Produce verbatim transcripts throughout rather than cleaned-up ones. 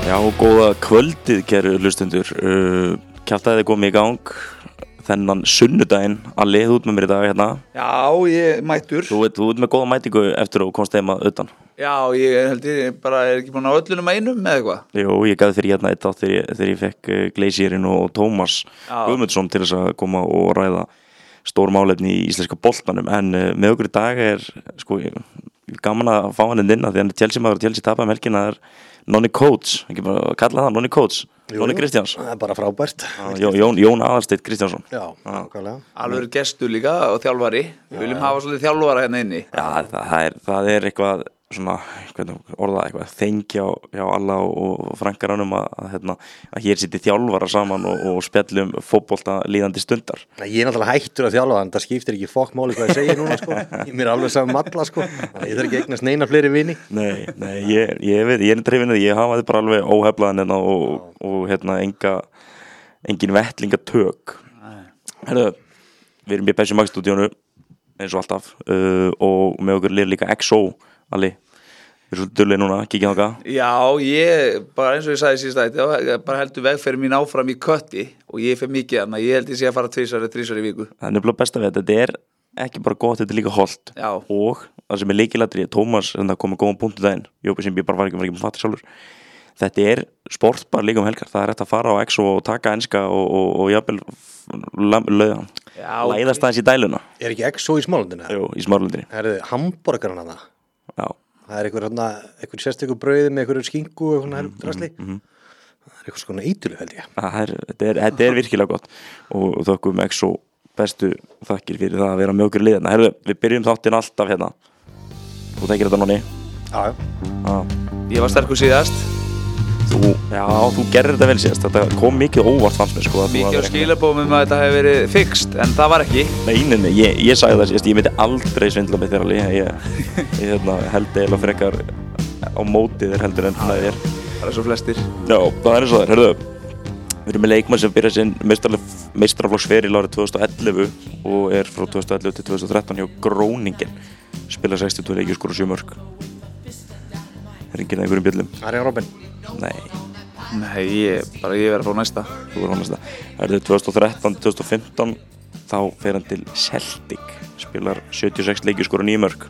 Já, góða kvöldið, kæru hlustundur. Uh, Kjaftaðið er komið í gang þennan sunnudaginn. Alli, þú ert með mér í dag hérna. Já, ég mættur. Þú ert, þú ert með góða mætingu eftir að komst heima utan. Já, ég held ég bara er ekki búin á öllunum einum með eitthvað. Jú, ég gæði fyrir hérna eitt átt þegar ég, þegar ég fekk Gleisirinn og Tómas Guðmundsson til þess að koma og ræða stór málefni í íslenska boltanum. En uh, með okkur í dag er sko gaman að fá hann inn að því hann er Chelsea maður og Chelsea tapaði um helgina. Það er Nonni Coates, ekki bara að kalla það Nonni Coates, Nonni Kristjáns. Það er bara frábært. Jón, Jón, Jón Aðalsteinn Kristjánsson. Já, nákvæmlega. Alveg gestur líka og þjálfari. Við viljum hafa svolítið þjálfara hérna inni. Já, það, það, er, það er eitthvað svona, hvernig orðað eitthvað, þengja hjá alla og frankaranum að, að, hérna, að hér sittir þjálfara saman og, og spjallum fótbolta líðandi stundar. Ég er náttúrulega hættur að þjálfa, en það skiptir ekki fokk máli hvað ég segi núna, sko. Ég mér alveg saman alla, sko. Ég þarf ekki eignast neina fleiri vini. Nei, nei, ég, ég veit, ég er trefin ég hafa þetta bara alveg óheflaðan hérna og, og hérna enga, engin vettlingatök. Herðu, við erum í Bessi Max stúdíónu, eins og alltaf, uh, og með okkur lir líka X O. Alli, við erum svolítið dullir núna, kíkja þangað. Já, ég, bara eins og ég sagði síðast ætti, bara heldur vegferð mín áfram í kötti og ég fer mikið annað, ég held ég sé að fara tvisvar eða þrisvar í viku. Það er nefnilega best að veit, þetta er ekki bara gott, þetta er líka hollt. Já. Og það sem er lykilatriði, Tómas, þetta kom með góðan punkt í daginn, Jópi sem ég bara var ekki, var ekki með fattir sjálfur. Þetta er sportbar líka um helgar, það er hægt að fara á X O og taka enska og, og, og jafnvel lauðan. Læðast aðeins í dæluna. Er ekki X O í Smáralundinu? Jú, í Smáralundinu. Það eru hamborgarana það. Já. Það er einhver, hérna, einhver sérstöku brauði með einhverju skinku og einhverju drasli. Mm -hmm. Það er eitthvað svona eiturlu, held ég. Það er, þetta, er, þetta er virkilega gott og, og þökkum X O bestu þakkir fyrir það að vera með okkur í liðina. Herðu, við byrjum þáttinn alltaf hérna. Þú tekir þetta Nonni? Já, já. Ég var sterkur síðast. Þú, já, þú gerðir þetta vel síðast. Þetta kom mikið óvart fannst mér sko. Mikið á skilabóðum um að þetta hefði verið fixt, en það var ekki. Nei, nei, nei, ég, ég sagði það síðast, ég myndi aldrei svindla með þér alveg. Ég, ég, ég hérna, held eiginlega frekar á móti þér heldur en það er. Það er svo flestir. Já, það er eins og það er. Hörðu, við erum með leikmann sem byrjaði sinn meistaraflokksferil árið tvö þúsund og ellefu og er frá tvö þúsund og ellefu til tvö þúsund og þrettán hjá Gróningen. Spila sextíu og tvö leiki og skora sjö mörk. Hringir það einhverjum bjöllum? Arjen Robben. Nei. Nei, ég, bara ég verið að fá næsta. Þú verður á næsta. Það er tvö þúsund og þrettán til tvö þúsund og fimmtán, þá fer hann til Celtic, spilar sjötíu og sex leiki og skora níu mörk.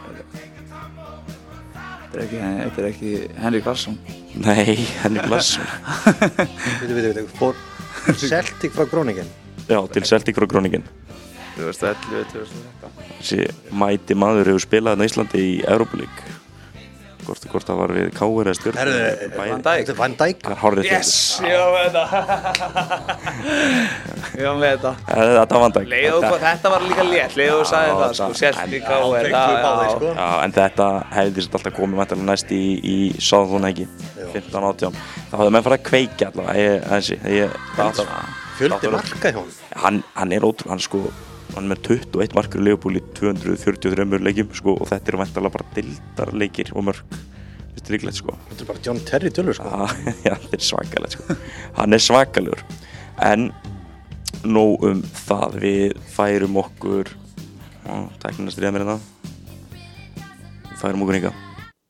Þetta er ekki, þetta er ekki Henrik Larsson. Nei, Henrik Larsson. Vitu, vitu, vitu, fór Celtic frá Gróningen? Já, til Celtic frá Gróningen. tvö þúsund og ellefu til tvö þúsund og þrettán. Þessi mæti maður hefur spilað hérna í Íslandi í Evrópulík. Hvort, hvort það var við K R eða Stjörn. Herðu, Van Dijk. Þetta er Van Dijk. Það er hárrétt. Yes, ég var með þetta. Ég var með þetta. Þetta var Van Dijk. Leðu, þetta var líka létt, Leðu sagði það, sko, Celtic K R. Já, en þetta hefði alltaf komið mættilega næst í, í Southampton ekki, fimmtán átján. Það hafði menn farið að kveikja allavega, þessi. Fjöldi marka hjá hann. Hann, hann er ótrúlega, hann sko, hann er með tuttugu og eitt markur í Liverpool í tvö hundruð fjörutíu og þremur leikjum sko, og þetta eru væntanlega bara deildarleikir og mörk. Þetta er líklegt sko. Þetta er bara John Terry tölur sko. Já, þetta er svakalegt sko. Hann er svakalegur. En nóg um það, við færum okkur, tæknina stríða mér hérna, við færum okkur hingað.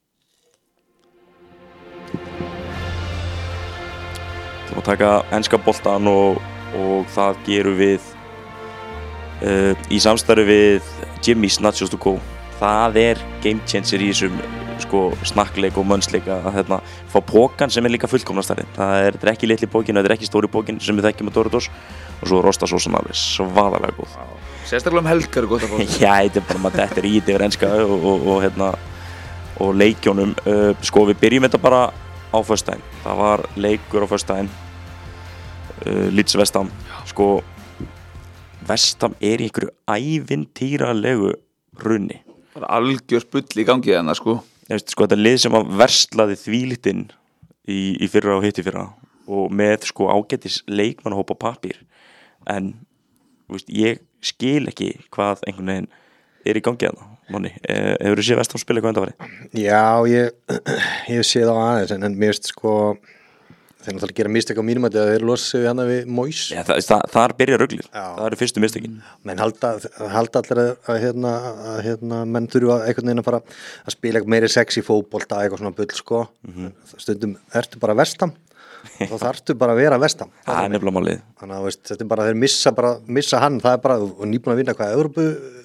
Þú má taka enska boltan og, og það gerum við Uh, í samstarfi við Jimmy's Nachos to Go. Það er game changer í þessum sko, snakkleik og mönnsleik að hérna, fá pókan sem er líka fullkomnastarinn. Það er, er ekki litli pókin, það er ekki stóri pókin sem við þekkjum með Doritos og svo rostasósan alveg svaðalega góð. Sérstaklega um helgar er gott að fá. Já, þetta er bara maður þetta er í þetta yfir enska og, og, og, hérna, og leikjónum. Uh, sko við byrjum þetta bara á föstudaginn. Það var leikur á föstudaginn, uh, Leeds West Ham. Sko West Ham er í einhverju ævintýralegu runni. Bara algjör bull í gangi þarna sko. Ég veist sko þetta lið sem að verslaði þvílítinn í, í fyrra og hitti fyrra og með sko ágætis leikmannahóp á pappír. En veist, ég skil ekki hvað einhvern veginn er í gangi þarna. Manni, eh, hefur þú séð West Ham spila eitthvað undanfarið? Já, ég ég séð á aðeins en, en mér veist sko þeir náttúrulega gera mistök á mínum að þeir losa sig hana við Moyes. Já, það, það, þar byrja ruglið, það eru fyrstu mistökin. Menn halda, halda allir að, að, hérna, að hérna, menn þurfa einhvern veginn að fara að spila meiri sexy fótbolta, eitthvað svona bull, sko. Mm-hmm. Stundum ertu bara vestam, þá þarftu bara að vera vestam. Það er nefnilega málið. Þannig að veist, þetta er bara, þeir missa, bara, missa hann, það er bara, og nýbúin að vinna hvað, Evrópu?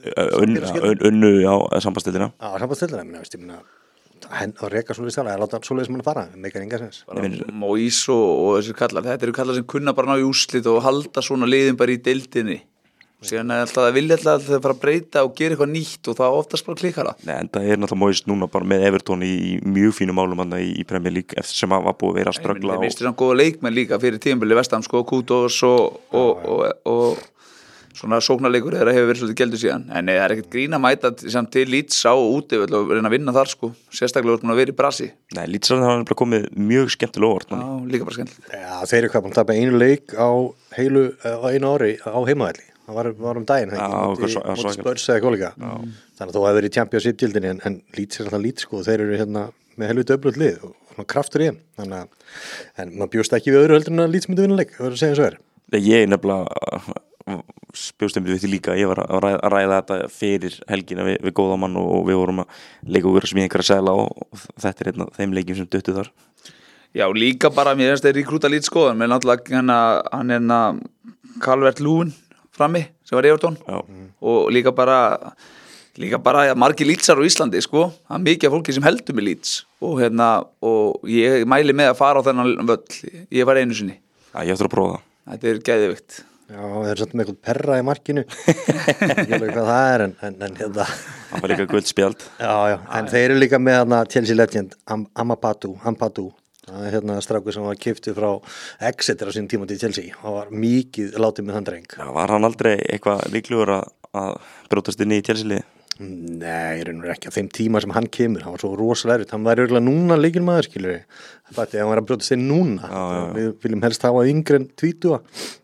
Unnu, já, sambandstildina. Já, sambandstildina, ég veist, ég minna, og reka svoleiðis þála, ég láta svoleiðis mann að fara meikar enga sens. Moyes og, og þessir kallar, þetta eru kallar sem kunna bara ná í úrslit og halda svona liðin bara í deildinni og síðan er alltaf að vilja alltaf að fara að breyta og gera eitthvað nýtt og það oftast bara klikkar það. Nei, en það er náttúrulega Moyes núna bara með Everton í, í mjög fínum málum hann í, í Premier League eftir sem að var búið að vera að ströggla. Þeir mistur samt góða leikmenn líka fyrir tímabili Vestam, sko, Kudos og, og, og, og svona sóknarleikur þeirra hefur verið svolítið geldur síðan en það er ekkert grín að mæta samt til Leeds á úti og reyna að vinna þar sko sérstaklega úr að vera í brasi. Nei, Leeds hafa komið mjög skemmtilega óvart. Já, líka bara skemmtilegt. Já, þeir eru hvað búin að tapa einu leik á heilu á einu ári á heimavelli. Það var, var um daginn móti Spurs eða eitthvað líka. Þannig að þú hefur verið í Championship-dildinni en, en Leeds er alltaf Leeds sko þeir eru hérna með helviti öflugt lið og svona kraftur í þeim. Þannig að en maður bjóst ekki við öðru heldur en að Leeds myndi vinna leik, það verður að segja eins og er. Ég nefnilega spjóstum við því líka, ég var að ræða, að ræða þetta fyrir helgina við, við góðamann og, og við vorum að leika úr sem ég einhverja segla og, og þetta er einn af þeim leikjum sem duttu þar. Já, líka bara, mér finnst þeir rekrúta lítið skoðan, með náttúrulega hann hann er hann Calvert-Lewin frammi, sem var Everton Já. Og líka bara líka bara margir Leedsar á Íslandi, sko það er mikið af fólki sem heldur með Leeds og hérna, og ég mæli með að fara á þennan völl, ég var einu sinni. Já, ég ætla að prófa það. Þetta er geðvikt. Já, þeir eru satt með eitthvað perra í markinu ég veit hvað það er en, en, en hérna það var líka guld spjald. Já, já, en þeir eru líka með hana Chelsea legend Am Ampadu, Ampadu það er hérna strákur sem var keyptur frá Exeter á sín tíma til Chelsea og var mikið látið með þann dreng. Já, var hann aldrei eitthvað líklegur að, að brótast inn í Chelsea-liði? Nei, ég reynur ekki á þeim tíma sem hann kemur, hann var svo rosalega erfitt, hann var örgulega núna leikilmaður, skilur við, það er að hann var að brótast inn núna, já, já. Við viljum helst hafa yngri en tvítuga.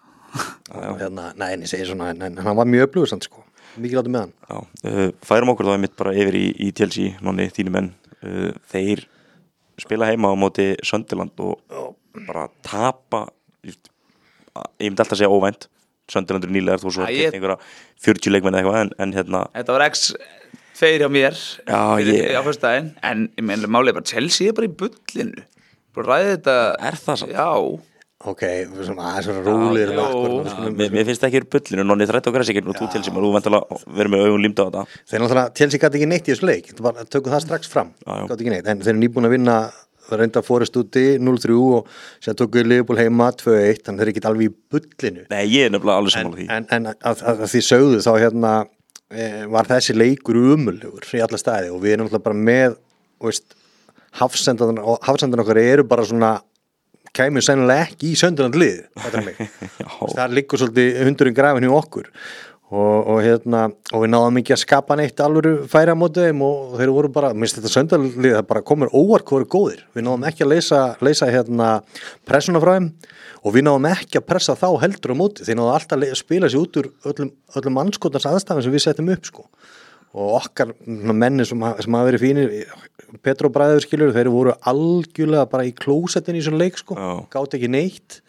Já, hérna, nei, en ég segi svona, en, en hann var mjög öflugur samt, sko, mikið látið með hann. Já, uh, færum okkur þá einmitt bara yfir í, í Chelsea, nonni, þínu menn, uh, þeir spila heima á móti Sunderland og bara tapa, ég, ég myndi alltaf að segja óvænt. Sunderland er nýlega, þú svo að geta einhverja fjörutíu leikmenn eða eitthvað, en, en hérna þetta var x tveir hjá mér já, fyrir, ég... á fyrsta daginn, en ég meðlega málið er bara Chelsea er bara í bullinu bara ræði þetta. Er það samt? Já. Ok, svona aðeins svona rólir mér, mér finnst það ekki í bullinu, nonni þrætt og græs ekki og þú Chelsea, maður, þú vantilega verður með augun límda á þetta. Þeir náttúrulega, Chelsea gæti ekki neitt í þessu leik, bara tökum það strax fram, gæti ekki neitt, en þeir eru nýbúin að vinna reynda fórist úti núll þrjú og sér tókuðu Liverpool heima tvö eitt, þannig þeir eru ekki alveg í bullinu. Nei, ég er nefnilega alveg sammála því. En, en að, að, að því sögðu þá hérna e, var þessi leikur umullegur í alla staði og við erum náttúrulega bara með, veist, hafsendan hafsendan okkar eru bara svona kæmur sennilega ekki í Sunderland lið, þetta er mig. Það liggur svolítið hundurinn grafin hjá okkur. Og, og hérna, og við náðum ekki að skapa neitt alvöru færi á móti þeim og þeir voru bara, minnst þetta Sunderland-lið, það bara komur óvart hvað voru góðir. Við náðum ekki að leysa, leysa hérna pressuna frá þeim og við náðum ekki að pressa þá heldur á móti. Þeir náðum alltaf að spila sér út úr öllum, öllum anskotans aðstæðum sem við setjum upp, sko. Og okkar menni sem, sem hafa verið fínir, Petro bræður skilur, þeir voru algjörlega bara í klósettin í svona leik, sko. Oh. Gátt ekki neitt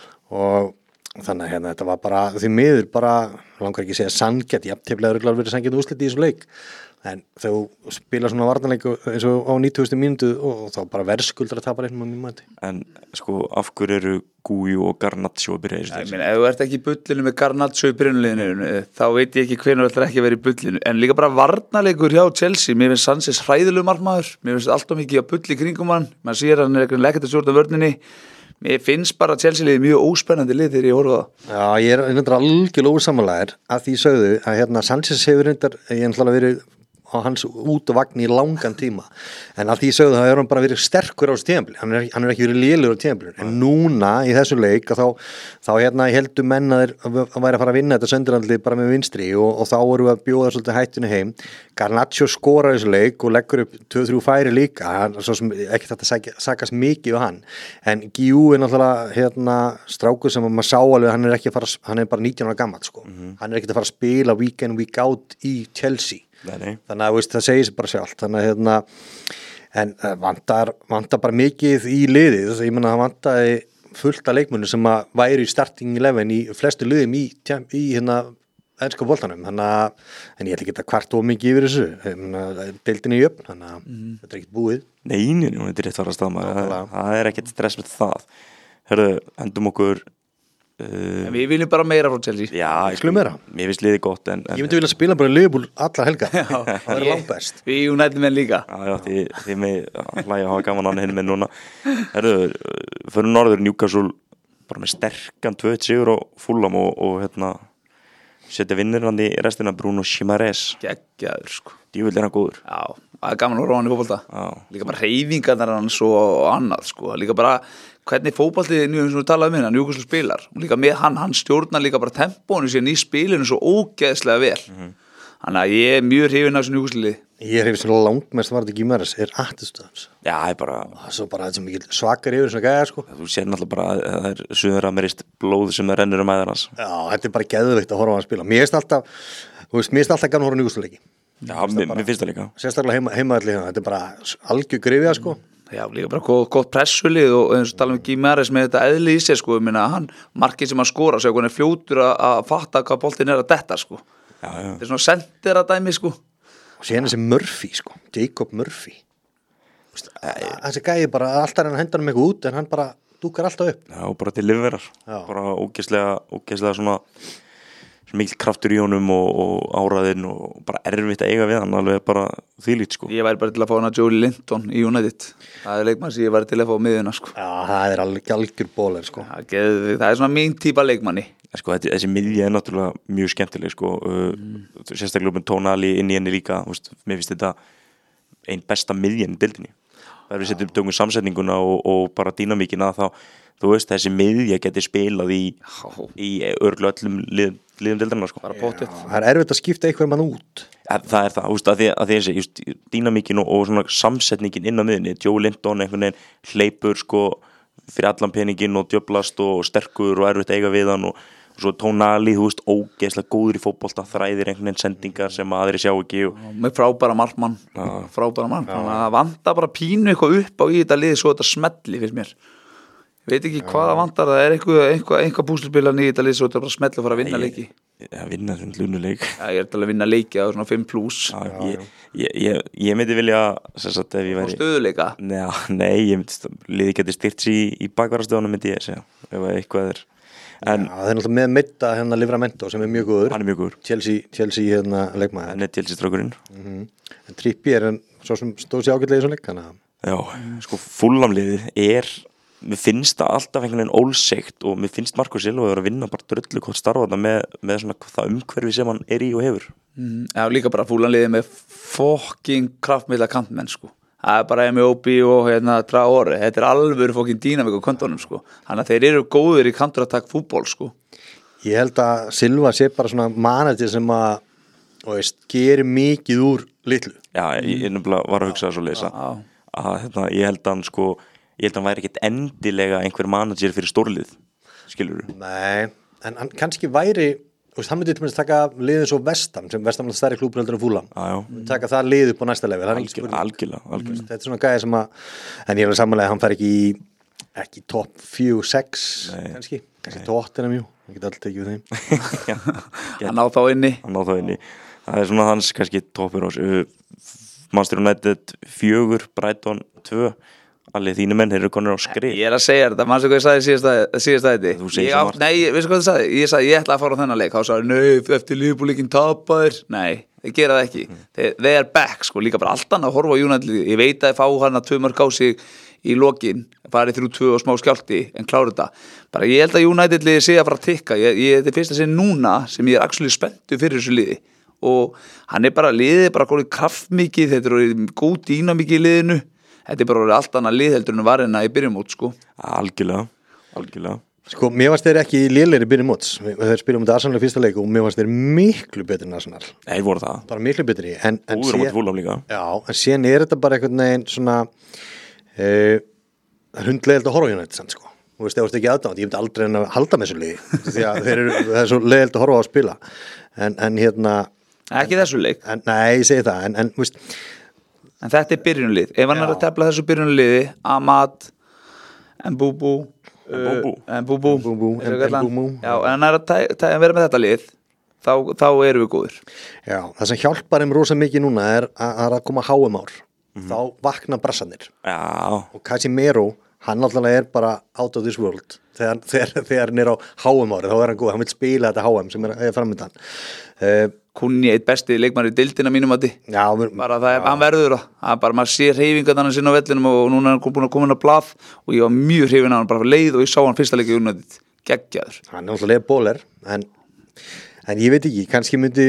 og þannig að hérna, þetta var bara því miður bara, langar ekki að segja sanngjarnt, jafntefli hefur verið sanngjarnt úrslit í þessu leik en þú spila svona varnarleik eins og á nítugasta mínútu og þá bara verðskuldar að tapa reynum á mínum mati. En sko, af hverju eru Guiu og Garnacho að byrja í þessu leik? Ég meina, ef þú ert ekki í bullinu með Garnacho í byrjunliðinu þá veit ég ekki hvenær þú ætlar ekki að vera í bullinu en líka bara varnarleikur hjá Chelsea, mér finnst Sanchez hræðilegur markmaður, mér finnst alltaf mikið að bull í kringum hann, maður sér hann er ekkert að stjórna vörninni. Mér finnst bara Chelsea-liðið mjög óspennandi lið þegar ég horfa það. Já, ég er reyndar algjörlega ósammálaður að því sögðu að hérna Sanchez hefur reyndar, ég er náttúrulega verið á hans út og vagn í langan tíma en að því sögðu það hefur hann bara verið sterkur á þessu tímabili, hann er, hann er ekki verið lélegur á tímabilinu, en núna í þessu leik að þá, þá hérna heldur menn að þeir að væri að fara að vinna þetta Sunderlandlið bara með vinstri og, og þá voru að bjóða svolítið hættinu heim. Garnacho skora þessu leik og leggur upp tvö þrjú færi líka, hann, svo sem ekki þetta sakast mikið á hann, en Guiu er náttúrulega hérna strákur sem maður sá alveg, hann er ekki að fara, hann er bara nítján ára gamall sko, mm-hmm. hann er ekki að fara að spila week in week out í Chelsea. Nei, nei. Þannig að veist, það segir sér bara sjálft þannig að hérna en vantar, vantar bara mikið í liðið ég menna það vantaði fullt af leikmunni sem að væri í starting eleven í flestu liðum í, í hérna enska boltanum, þannig að en ég ætla ekki að kvart of mikið yfir þessu deildinni í jöfn, þannig að mm. þetta er ekkert búið. Nei, nein, þetta er rétt fara að staðma það, það er ekkert stress með það. Hörðu, endum okkur uh, Við viljum bara meira frá Chelsea. Já, Skulum meira. Mér finnst liðið gott en, en Ég myndi vilja spila bara Liverpool alla helga. Það er langt best. Við United menn líka. Já, já, því, því mig hlæja að hafa gaman annað hinn með núna. Hörðu, fyrir norður Newcastle bara með sterkan tvö eitt sigur á Fulham og, og hérna setja vinnirandi í restina Bruno Guimaraes. Geggjaður sko. Djúvill er hann góður. Já, það er gaman að horfa á hann í fótbolta. Líka bara hreyfingarnar hans og annað sko. Líka bara hvernig fótbolti nú eins og við talaðum um hérna, Newcastle spilar. Og líka með hann, hann stjórnar líka bara tempónu síðan í spilinu svo ógeðslega vel. Mm-hmm. Þannig að ég er mjög hrifinn af þessu Newcastle-lið. Ég er hrifinn sem langmest var þetta Guimaraes er attitude. Já, það er bara það er svo bara þetta mikil svakar yfir svona gæja sko. Þú sér náttúrulega bara að það er suðuramerist blóð sem er rennur um æðar hans. Já, þetta er bara geðveikt að horfa á hann spila. Mér finnst alltaf, þú veist, mér finnst alltaf gaman að horfa á Newcastle-leiki. Já, mér, mér finnst það líka. Sérstaklega heima, heimaðalli hérna, þetta er bara algjör grifja sko. Já, líka bara gott, gott pressulið og eins og tala um Guimaraes með þetta eðli í sér sko, ég meina hann, markið sem hann skora, svo hann er fljótur að, að fatta hvað boltinn er að detta sko. Já, já. Þetta er svona sendir að dæmi sko. Og síðan þessi Murphy sko, Jacob Murphy. Þessi gæði bara alltaf hann hendur hann eitthvað út en hann bara dúkar alltaf upp. Já, og bara til liverar. Bara ógeðslega, ógeðslega svona mikil kraftur í honum og, og áræðin og bara erfitt að eiga við hann alveg bara þvílít sko. Ég væri bara til að fá hana Joey Linton í United. Það er leikmann sem ég væri til að fá miðuna sko. Já, það er alveg algjör bóler sko. Það, geð, það er svona mín típa leikmanni. Sko, þessi, þessi miðja er náttúrulega mjög skemmtileg sko. mm. uh, sérstaklega með Tonali inn í henni líka, veist, mér finnst þetta einn besta miðjan í deildinni. Það er við setjum tökum samsetninguna og, og bara dýnamíkina þá, þú veist, þessi miðja getur spilað í, í örglu öllum lið, liðum deildarinnar sko. Bara potið. Það er erfitt að skipta einhver mann út. Það, það er það, veist, að því að því að dýnamíkin og, og svona samsetningin inn á miðjunni, Joe Linton einhvern veginn hleypur sko fyrir allan peningin og djöblast og sterkur og erfitt að eiga við hann og og svo Tonali, þú veist, ógeðslega góður í fótbolta, þræðir einhvern veginn sendingar sem aðri sjá ekki og... með frábæra markmann, frábæra markmann þannig að það vantar bara pínu eitthvað upp á í þetta liði svo þetta smelli fyrir mér ég veit ekki hvað það vantar, það er eitthvað eitthvað, eitthvað púsluspilan í þetta liði svo þetta bara smelli og fara að vinna Nei, leiki Já, vinna svona lunuleik Já, ég er til að vinna leiki á svona fimm plus Já, ég, ég, ég, ég myndi vilja sem sagt ef ég væri stöðuleika Nei, nei ég myndi, liði geti styrt sér í, í bakvarastöðunum myndi ég segja, ef eitthvað er En, Já, það er náttúrulega með Mitta hérna Livramento sem er mjög góður. Hann er mjög góður. Chelsea, Chelsea hérna leikmaður. Hann er Chelsea strákurinn. Mm-hmm. En Trippier er svo sem stóð sér ágætlega í svona leik. Hana. Já, sko Fulhamliðið er, mér finnst það alltaf einhvern veginn ólsegt og mér finnst Marco Silva að vera að vinna bara dröllu hvort starfa þetta með, með svona það umhverfi sem hann er í og hefur. Mm, já, líka bara Fulhamliðið með fucking kraftmikla kantmenn sko. Það er bara M O B og hérna Traore, þetta er alveg fokkin dýnamík á kontónum sko, þannig að þeir eru góður í counter-attack fútból sko. Ég held að Silva sé bara svona manager sem að, þú veist, gerir mikið úr litlu. Já, ég, ég nefnilega var að hugsa það svo leysa, að hérna, ég held að hann sko, ég held að hann væri ekkert endilega einhver manager fyrir stórlið, skilur þú? Nei, en hann kannski væri, þú veist, hann myndi til að taka liðið svo Vestam, sem Vestam er stærri klúbur heldur en Fulham. Já, já. Taka það liðið upp á næsta level. Algjörlega, algjörlega, algjörlega. Þetta er svona gæði sem að, en ég vil samanlega, hann fær ekki í, ekki top fjögur, sex, kannski. Kannski tóttina mjög, hann geti alltaf tekið við þeim. Hann á þá inni. Hann á þá inni. Það er svona hans kannski toppur ás. Manchester United fjögur, Brighton tvö. Allir þínu menn, þeir eru konur á skrif. Ég er að segja þetta, mannstu hvað ég sagði síðast að þetta? Þú segir svo margt. Nei, veistu hvað það sagði? Ég sagði, ég ætla að fara á þennan leik. Þá sagði, nei, eftir Liverpool-leikin tapaðir. Nei, þeir gera það ekki. Mm. Þeir, they are back, sko, líka bara allt annað að horfa á United. Ég veit að þeir fá hann að tvö mörk á sig í lokin, farið þrjú tvö og smá skjálti, en klára þetta. Bara ég held að United-liði sé að fara að tikka. Ég, ég, þetta er fyrst að segja núna sem ég er actually spenntur fyrir þessu liði. Og hann er bara liðið, bara góðið kraftmikið, þetta er góð dýnamikið í liðinu. Þetta er bara allt annað lið heldur en var hérna í byrjumót sko. Algjörlega, algjörlega. Sko, mér varst þeir ekki lélegir í byrjumóts. Þeir spilum um þetta Arsenal í fyrsta leik og mér varst þeir miklu betri en Arsenal. Nei, voru það. Bara miklu betri. En, en Úður á móti Fulham líka. Já, en síðan er þetta bara einhvern veginn svona uh, hundlegilegt að horfa á United sann sko. Þú veist, það varst ekki aðdáðan. Ég myndi aldrei en að halda með þessu liði. Því að þeir eru, það er svo legilegt að horfa á að spila. En, en hérna... Ekki þessu leik. En, nei, ég segi það. En, en, veist, En þetta er byrjunlið. Ef hann er að tefla þessu byrjunliði, Amad, Mbubu, En Búbú. En Búbú Búbú, eins og en- kallar en hann. Búbú. Já, en hann er að tæ- tæ- að vera með þetta lið þá, þá erum við góðir. Já, það sem hjálpar þeim rosa mikið núna er að, að koma H M ár þá vakna brassanir Já, og Casimiro, hann alltaf er bara out of this world þegar, þegar, þegar hann er á H M ári þá er hann góð, hann vil spila þetta H M sem er, er framöndan uh, Kunni eitt besti leikmann í deildina mínum að Já, við, bara það er, hann verður það, hann bara maður sé hreyfingar þannig sinna á vellinum og núna er hann búin að koma inn á blað og ég var mjög hreyfin á hann bara leið og ég sá hann fyrsta leikið United, geggjaður. hann er alltaf bóler en, en ég veit ekki, kannski myndi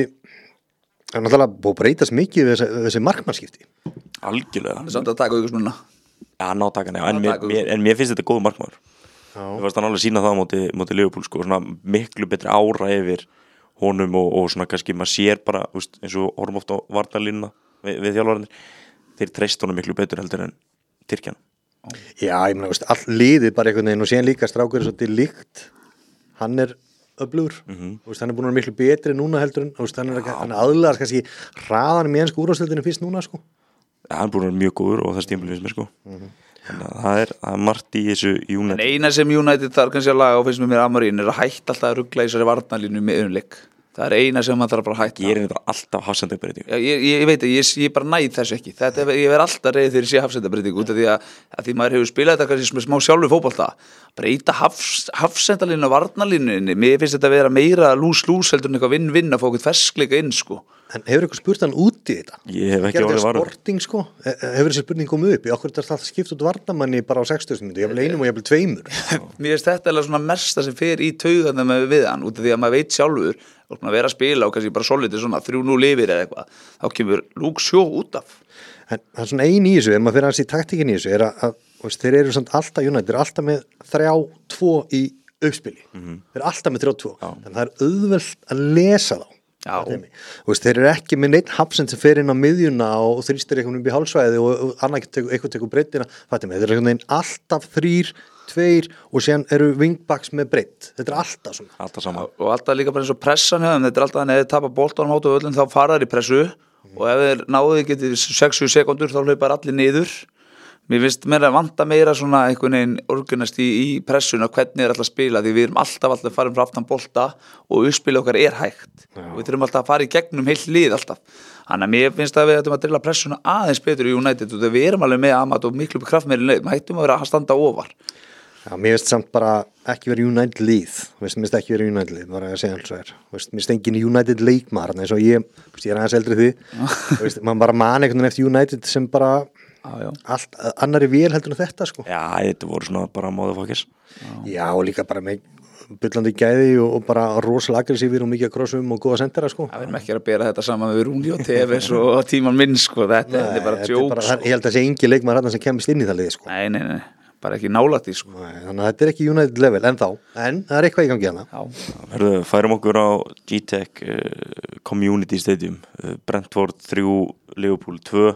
hann alltaf búið að breytast mikið við þessi, þessi markmannskipti algjörlega. Það er samt að taka ykkur svona. Já, nátakan, já, en, Ná mér, taka- mér, en mér finnst þetta góð markmaður. Já. Mér fannst hann alveg sína það á móti, móti Liverpool, sko, svona miklu betri ára yfir honum og, og svona kannski maður sér bara, úst, eins og horfum oft á varnarlínuna við, við þjálfararnir, þeir treyst honum miklu betur heldur en Tyrkjan. Já, ég meina, veist, all liðið bara einhvern veginn og síðan líka strákur er svolítið líkt hann er öflugur mm -hmm. veist, hann er búin að vera miklu betri núna heldur en veist, hann er, hann er aðlæðast kannski hraðanum í ensku úrvarsdeildinni fyrst núna sko. Ja, hann er búin að vera mjög góður og það stímul finnst mér, sko. Mm-hmm. Þannig að það er, það er margt í þessu En United. eina sem United þarf kannski að laga og finnst mér mér Amorín er að hætta alltaf að ruggla í þessari varnarlínu með unnleik. Það er eina sem maður þarf bara að hætta. Gerir þetta alltaf hafsendabreitingu. Já, ég, ég veit að ég, ég bara næð þessu ekki. Þetta, er- ég verð alltaf reyð þegar ég sé hafsendabreitingu út af því að, að því maður hefur spilað þetta kannski með smá sjálfur fótbolta. Breyta hafs, hafsendalínu og varnarlínu. Mér finnst þetta að vera meira lús-lús heldur en eitthvað vinn-vinn að fá eitthvað ferskleika inn sko. En hefur eitthvað spurt hann út í þetta? Ég hef ekki Gerði orðið þetta varður. sporting sko? E- Hefur þessi spurning komið upp? Í okkur er þetta alltaf skipt út varnamanni bara á sextugustu mínútu, ég vil einum og ég vil tveimur. Mér finnst þetta alveg svona mesta sem fer í taugarnar með við hann út af því að maður veit sjálfur og að vera að spila og kannski bara solidið svona þrjú núll yfir eða eitthvað þá kemur Luke Shaw út af. En það er svona ein í þessu, ef maður fyrir hans í taktíkin í þessu, er að, að veist, þeir eru samt alltaf, United, þeir eru alltaf með þrjá, tvo í uppspili. Mm-hmm. Þeir eru alltaf með þrjá, tvo. Þannig að það er auðvelt að lesa þá. Já. Veist, þeir eru ekki með neitt hafsend sem fer inn á miðjuna og, og þrýstir eitthvað upp í hálsvæði og, og annar tekur, eitthvað tekur breyttina. Þeir eru einhvern veginn alltaf þrýr, tveir og síðan eru wingbacks með breytt. Þetta er alltaf svona. Alltaf saman. Og alltaf líka bara eins og pressan hjá þeim, þetta er alltaf þannig að ef þeir tapa boltanum át og öllum þá fara þeir í pressu og ef þeir náðu ekki til sextíu sekundur þá hlaupar allir niður. Mér finnst meira að vanta meira svona einhvern veginn organist í, í pressuna hvernig er alltaf að spila því við erum alltaf alltaf að fara frá aftan bolta og uppspila okkar er hægt og við þurfum alltaf að fara í gegnum heilt lið alltaf. Þannig að mér finnst að við ættum að drilla pressuna aðeins betur í United og við erum alveg með Amat og miklu kraft meira leið, maður hættum að vera að standa ofar. Já, mér finnst samt bara ekki verið United lið, veist, mér finnst ekki verið United lið, bara að segja alls og er, veist, mér finnst engin United leikmaður, eins og ég, veist, ég er aðeins eldri því, veist, maður bara man einhvern veginn eftir United sem bara Já, já. allt annari vél heldur en þetta, sko. Já, þetta voru svona bara motherfuckers. Já, og líka bara með byllandi gæði og, og bara rosalega aggressífir og mikið að krossum og góða sendera, sko. Það verðum ekki að bera þetta saman með Rúni og Tevez og tíman minn sko, þetta, þetta er bara Þetta djók bara, sko. ég held að það sé engi leikmaður þarna sem kemist inn í það lið, sko. Nei, nei, nei, bara ekki nálægt í sko. Nei, þannig að þetta er ekki United level en þá, en það er eitthvað í gangi hana. Já, Herðu, færum okkur á G-Tech uh, Community Stadium, uh, Brentford þrjú, Liverpool tvö.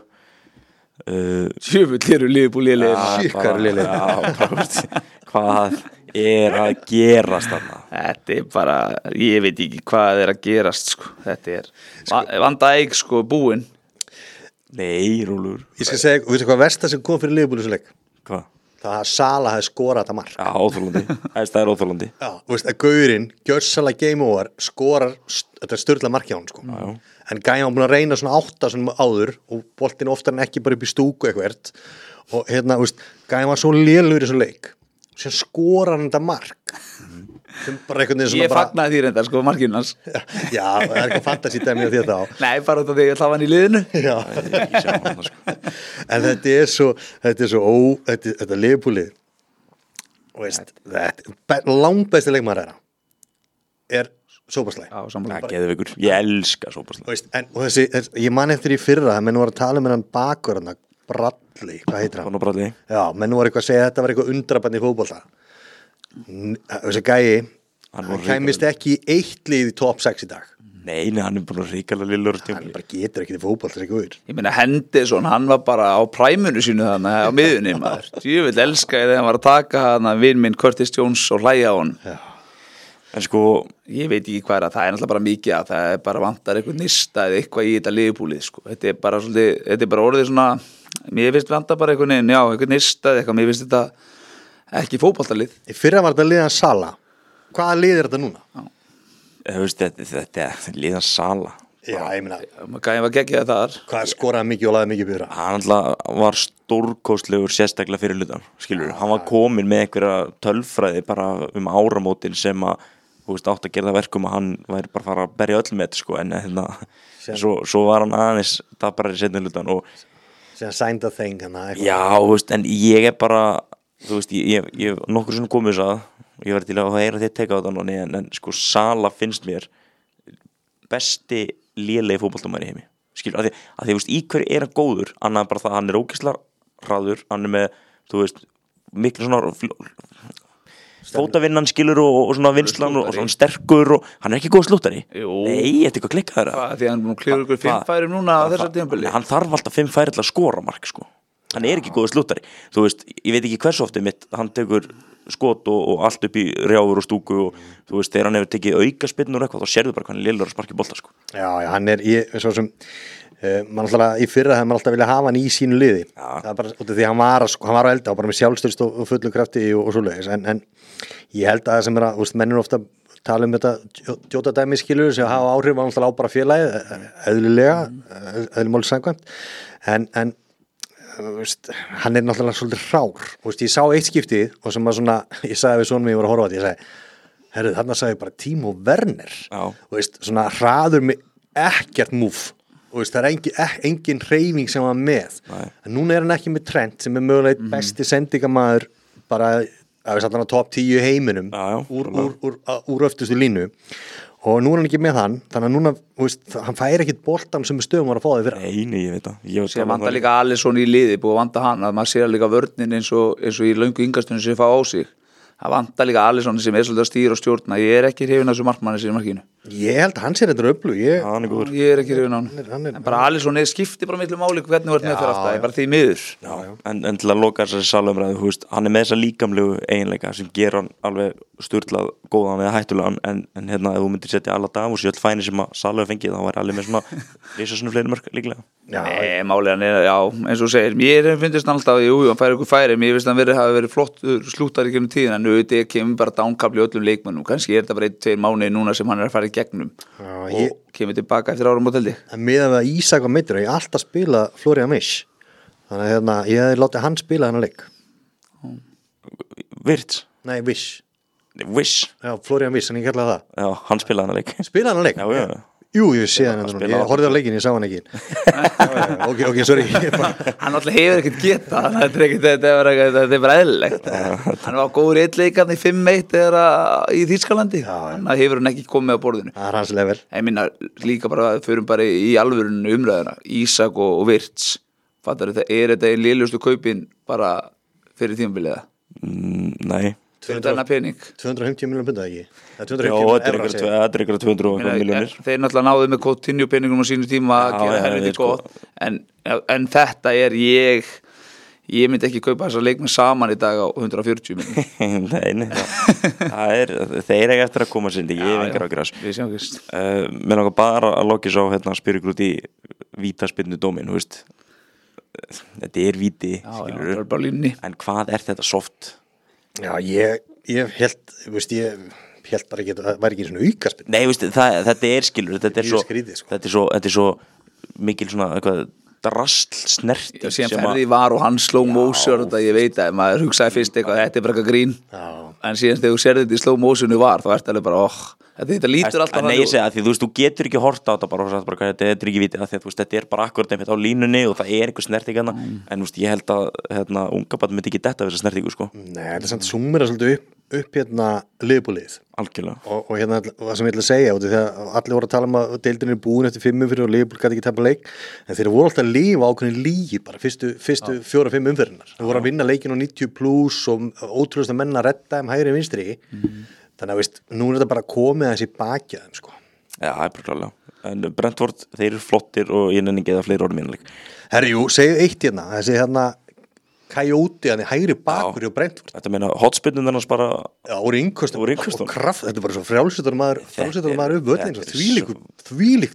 Uh, sjöfull eru Liverpool lélegir. Shit, hvað eru lélegir. Já, bara, veist, hvað er að gerast þarna? Þetta er bara, ég veit ekki hvað er að gerast sko. Þetta er, sko, vanda eig sko búinn. Nei, Rúlur. Ég skal segja, og veistu hvað versta sem kom fyrir Liverpool þessu leik? Hvað? Það að Sala hefði skorað þetta mark. Já, óþólandi. Það er óþólandi. Já, þú veist að gaurinn, gjörsalega game over, skorar, st- þetta er styrla mark hjá hann, sko. Já, já. En gæði hann búin að reyna svona átta svona áður og boltinn oftar en ekki bara upp í stúku eitthvað og hérna, þú veist, gæði hann var svo lélugur í þessu leik og sér skorar hann þetta mark sem bara einhvern veginn svona Ég fagnaði því reyndar sko, markinn hans. Já, það er eitthvað fantasy dæmi á því þá. Nei, bara út af því að það var hann í liðinu. Já, Ég ekki sjá hana, sko. en þetta er svo þetta er svo ó, þetta, þetta Liverpoolið og veist, þetta langbæsti leikmaður þeirra er Sóbaslæ. Já, sammála. Það geður ykkur. Ég elska Sóbaslæ. Veist, en, og þessi, þessi, ég man eftir í fyrra að menn voru að tala með hann bakur hann Bradley, hvað heitir hann? Svona bræði. Já, menn voru eitthvað að segja að þetta var eitthvað undrabann í fótbolta. N- þessi gæi Hann hann var kæmist ekki í eitt lið í top sex í dag, Nei, nei, hann er búin að ríkala lillur hann bara getur ekki í fótbolta, þessi guður. Ég meina Henderson, hann var bara á præmunu sínu þannig á miðunni maður. Ég vil elska þegar hann var að taka hann vinn minn Curtis Jones og hlæja á hann. En sko, Ég veit ekki hvað er að það er náttúrulega bara mikið að það er bara vantar eitthvað nista eða eitthvað í þetta liðbúlið sko. Þetta er bara svolítið, þetta er bara orðið svona, mér finnst vantar bara eitthvað neinn, já, eitthvað nista eða eitthvað, mér finnst þetta, ekki fótboltalið. Í fyrra var þetta liðan Sala. Hvaða lið er þetta núna? Þú veist, þetta, þetta er liðan Sala. Já, ég meina, Gæði var geggjað þar. hvað skoraði mikið og laði mikið byrra? Hann alltaf var stórkostlegur sérstaklega fyrir hlutan, skilur. Hann var komin með einhverja tölfræði bara um áramótin sem að, þú veist, átt að gera það verkum að hann væri bara að fara að berja öll með, sko, en hérna, svo, svo var hann aðeins það bara í setni hlutan og Sem signed a thing, hana, eitthvað. já, þú veist, en ég er bara, þú veist, ég, ég, ég nokkur sem komið þess að, ég verði til að heyra þér teka á þetta en, en sko, Sala finnst mér besti lélegi fótboltamæður í heimi, skilur, að því, að því, þú veist, í hverju er hann góður, annað bara það, hann er ógeðslega hraður, hann er með, þú veist, miklu svona fótavinnan, skilur, og, og svona vinslan og, og svona sterkur og hann er ekki góð slúttari. Jú. Nei, þetta er eitthvað klikkaður. Hvað, því hann klifur ykkur fimm færum núna á þessar tímabili. Hann þarf alltaf fimm færi til að skora mark, sko. Hann er ekki góð slúttari. Þú veist, ég veit ekki hversu oft mitt, hann tekur skot og, og allt upp í rjáfur og stúku og þú veist, þegar hann hefur tekið aukaspyrnur og eitthvað, þá sérðu bara hvað hann er lélegur að sparka í bolta, sko. Já, já, hann er, ég, svo sem, uh, mann alltaf, í fyrra hefði mann alltaf vilja hafa hann í sínu liði. Já. Það er bara, út af því hann var, að- hann var á elda og bara með sjálfstyrst og, og fullum krafti og, og svoleiðis, en, en ég held að það sem er að, þú veist, mennir ofta tala um þetta djóta dæmi skilur sem hafa áhrif á alltaf á bara félagið, eðlilega, eðlimáli samkvæmt, en, en þú veist, hann er náttúrulega svolítið hrár, þú veist, ég sá eitt skiptið og sem að svona, ég sagði við sonum mig, ég var að horfa á þetta, ég sagði, herru, þarna sagði ég bara Timo Werner, Já. þú veist, svona hraður með ekkert múf, þú veist, það er engin, ek, engin hreyfing sem hann með, Nei. en núna er hann ekki með Trent sem er mögulega einn besti sendingamæður bara, að við satt hann á topp tíu í heiminum, Já, já, úr, svona. úr, úr, úr, úr öftustu línu, og nú er hann ekki með hann, þannig að núna, þú veist, hann fær ekkit boltan sem er stöðum var að fá þig fyrir. Nei, nei, ég veit það. Ég var Sér talað um vanda það líka Alisson í liði, búið að vanda hann, að maður sér líka vörnin eins og, eins og í löngu yngastunum sem fá á sig. Það vanda líka Alisson sem er svolítið að stýra og stjórna. Ég er ekki hrifin af þessu markmanni sem er markinu. Ég held að hann sér þetta öflug, ég, Já, hann er góður. Ég er ekki hrifin af er- hann hann. er- En bara Alisson er skipti bara miklu máli hvernig þú ert með Já, fyrir aftur. já. Ég bara því miður. Já, en, en til að loka þessari salumræðu, þú veist, hann er með þessa líkamlegu eiginleika sem gera hann alveg sturlað góðan eða hættulegan, en, en hérna, ef þú myndir setja alla Davos í öll fæni sem að Salu hefur fengið, þá væri allir með svona risasunu fleiri mörk líklega. já, Nei, málið hann er, já, eins og þú segir, mér finnst hann alltaf, jú, hann fær ykkur færi, mér finnst hann verið, hafi verið flott slúttar í gennum tíðin, en auðvitað kemur bara dánkabli öllum leikmönnum, kannski er þetta bara einn, tveir mánuði núna sem hann er að fara í gegnum Já, og ég- kemur tilbaka eftir árum og teldi. en miðað við að Ísak var meiddur, ég hef alltaf spilað Florian Wish, þannig að hérna, ég hefði látið hann spila þennan leik. Virts, Nei, Wish, Wish, já, Florian Wish, en ég kallaði það. já, hann spilaði hann að leik. Spilaði hann leik? Já, já. Jú, ég sé hann, hann hérna, spilaði ég horfði á leikin, ég sá hann ekki. Já, já, ok, ok, sorry. Ég bara- Hann alltaf hefur ekkert geta, þannig að þetta er ekkert, þetta er bara, þetta er bara eðlilegt. Hann var góður í eitt leikarni fimm eitt eða í Þýskalandi, þannig að hefur hann ekki komið á borðinu. Það er hans level. Ég minna líka bara að förum bara í alvörun umræðina, Ísak og, og Virts, fattar þetta, er þetta einn lélustu kaupin bara fyrir tímabiliða? Mm, nei. Fyrir þennan pening? tvö hundruð og fimmtíu miljónum punda, ekki? Það er tvö Já, hundruð og þetta er fimmtíu ykkur tvö- þetta er ykkur tvö hundruð og Meina, eitthvað miljónir. Þeir náttúrulega náðu með Coutinho peningum á sínu tíma að Já, gera já, helviti ég sko- gott, en, en þetta er ég, ég myndi ekki kaupa þessa leikmenn saman í dag á hundrað og fjörutíu miljónir. Nei, nei, það, það er, þeir eiga eftir að koma sindi, ég hef engar ágjur á þessu. Við sjáum ekki. Uh, mér langar bara að lokis á hérna að spyrja ykkur út í vítaspyrnu dómin, þú veist. Þetta er víti, Já, já, skilur það er bara línni. en hvað er þetta soft? Já, ég, ég held, þú veist, ég held bara ekki að það væri ekki svona aukaspinn. Nei, þú veist, það, þetta er skilur þetta er Mjög svo, skrítið, sko. þetta er svo, þetta er svo mikil svona eitthvað drasl snerting Já, síðan sem ferði í var og hann slow motion og þetta, ég veit að maður hugsaði fyrst eitthvað, þetta er bara eitthvað grín, Já. en síðan þegar þú serði þetta í slow motionu var, þá ertu alveg bara, óh, þetta, þetta lítur alltaf Nei, ég segi að því, þú veist, þú getur ekki horta á þetta bara og sagt bara hvað þetta er ekki vitið að því að þú veist, þetta er bara akkurat einmitt á línunni og það er einhver snerting hana, en þú veist, ég held að hérna, unga barn myndi ekki detta við þessa snertingu, sko, Nei, þetta er samt sumir að svolítið upp, upp hérna liðbúlið. algjörlega. Og, og hérna það sem ég ætla að segja út af því að allir voru að tala um að deildin er búin eftir fimm umfyrir og liðbúl gæti ekki tapa leik, en þeir voru alltaf að lifa ákveðin lígi bara fyrstu, fyrstu fjóra, fimm umfyrirnar. Þeir voru að vinna leikin á níutíu pluss og ótrúðast að menna að redda um hægri vinstri, mm. þannig að veist, nú er þetta bara komið þessi baki að þeim, sko. Já, það er bara klálega. En Brentford, þeir eru flottir og ég nenni ekki eða fleiri orðum mínleik. Herri, jú, segju eitt hérna, þessi hérna Coyote, hann er hægri bakur hjá Brentford. Þetta meina, hotspinnum þennast bara, Já, úr innkostum Úr innkostum. og kraft, þetta er bara svo frjálsittar maður, frjálsittar maður upp völlin, þetta er þvílíkt, þvílíkt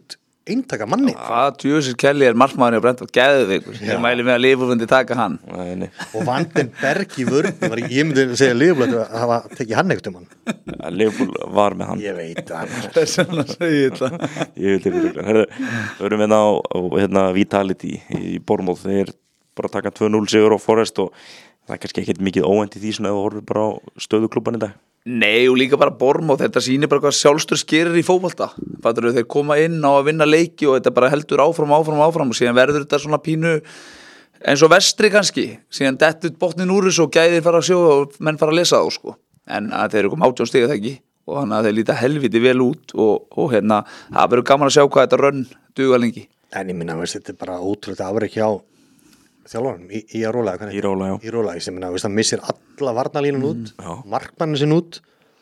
eintaka manni Hvað djöfisir Kelly er markmaðurinn á Brentford geðveikur, ég mæli með að Liverpool myndi taka hann Nei, nei. og Vandenberg í vörn var, ég myndi segja Liverpool að hafa tekið hann ekkert um hann Liverpool var með hann ég veit að Þess vegna segi ég þetta Ég vil til Herðu, við erum hérna á, á hérna, Vitality í Bournemouth þeir bara taka tvö núll sigur á Forest og það er kannski ekkert mikið óvænt í því svona ef þú horfir bara á stöðuklúbban í dag Nei, og líka bara Bournemouth, þetta sýnir bara hvað sjálfstur skerir í fótbolta. Fattur þeir koma inn á að vinna leiki og þetta bara heldur áfram, áfram, áfram og síðan verður þetta svona pínu eins og vestri kannski, síðan dettur botnin úr þessu og gæðir fara að sjó og menn fara að lesa þá sko. En að þeir eru komið átján stiga það ekki og þannig að þeir líta helviti vel út og, og hérna, það verður gaman að sjá hvað þetta rönn duga lengi. en ég minna, veist, þetta er bara ótrúlega afrek hjá þjálfaranum í, í að róla Í róla, já í róla, ég minna, veist, hann missir alla varnalínun út, já. markmannin sinn út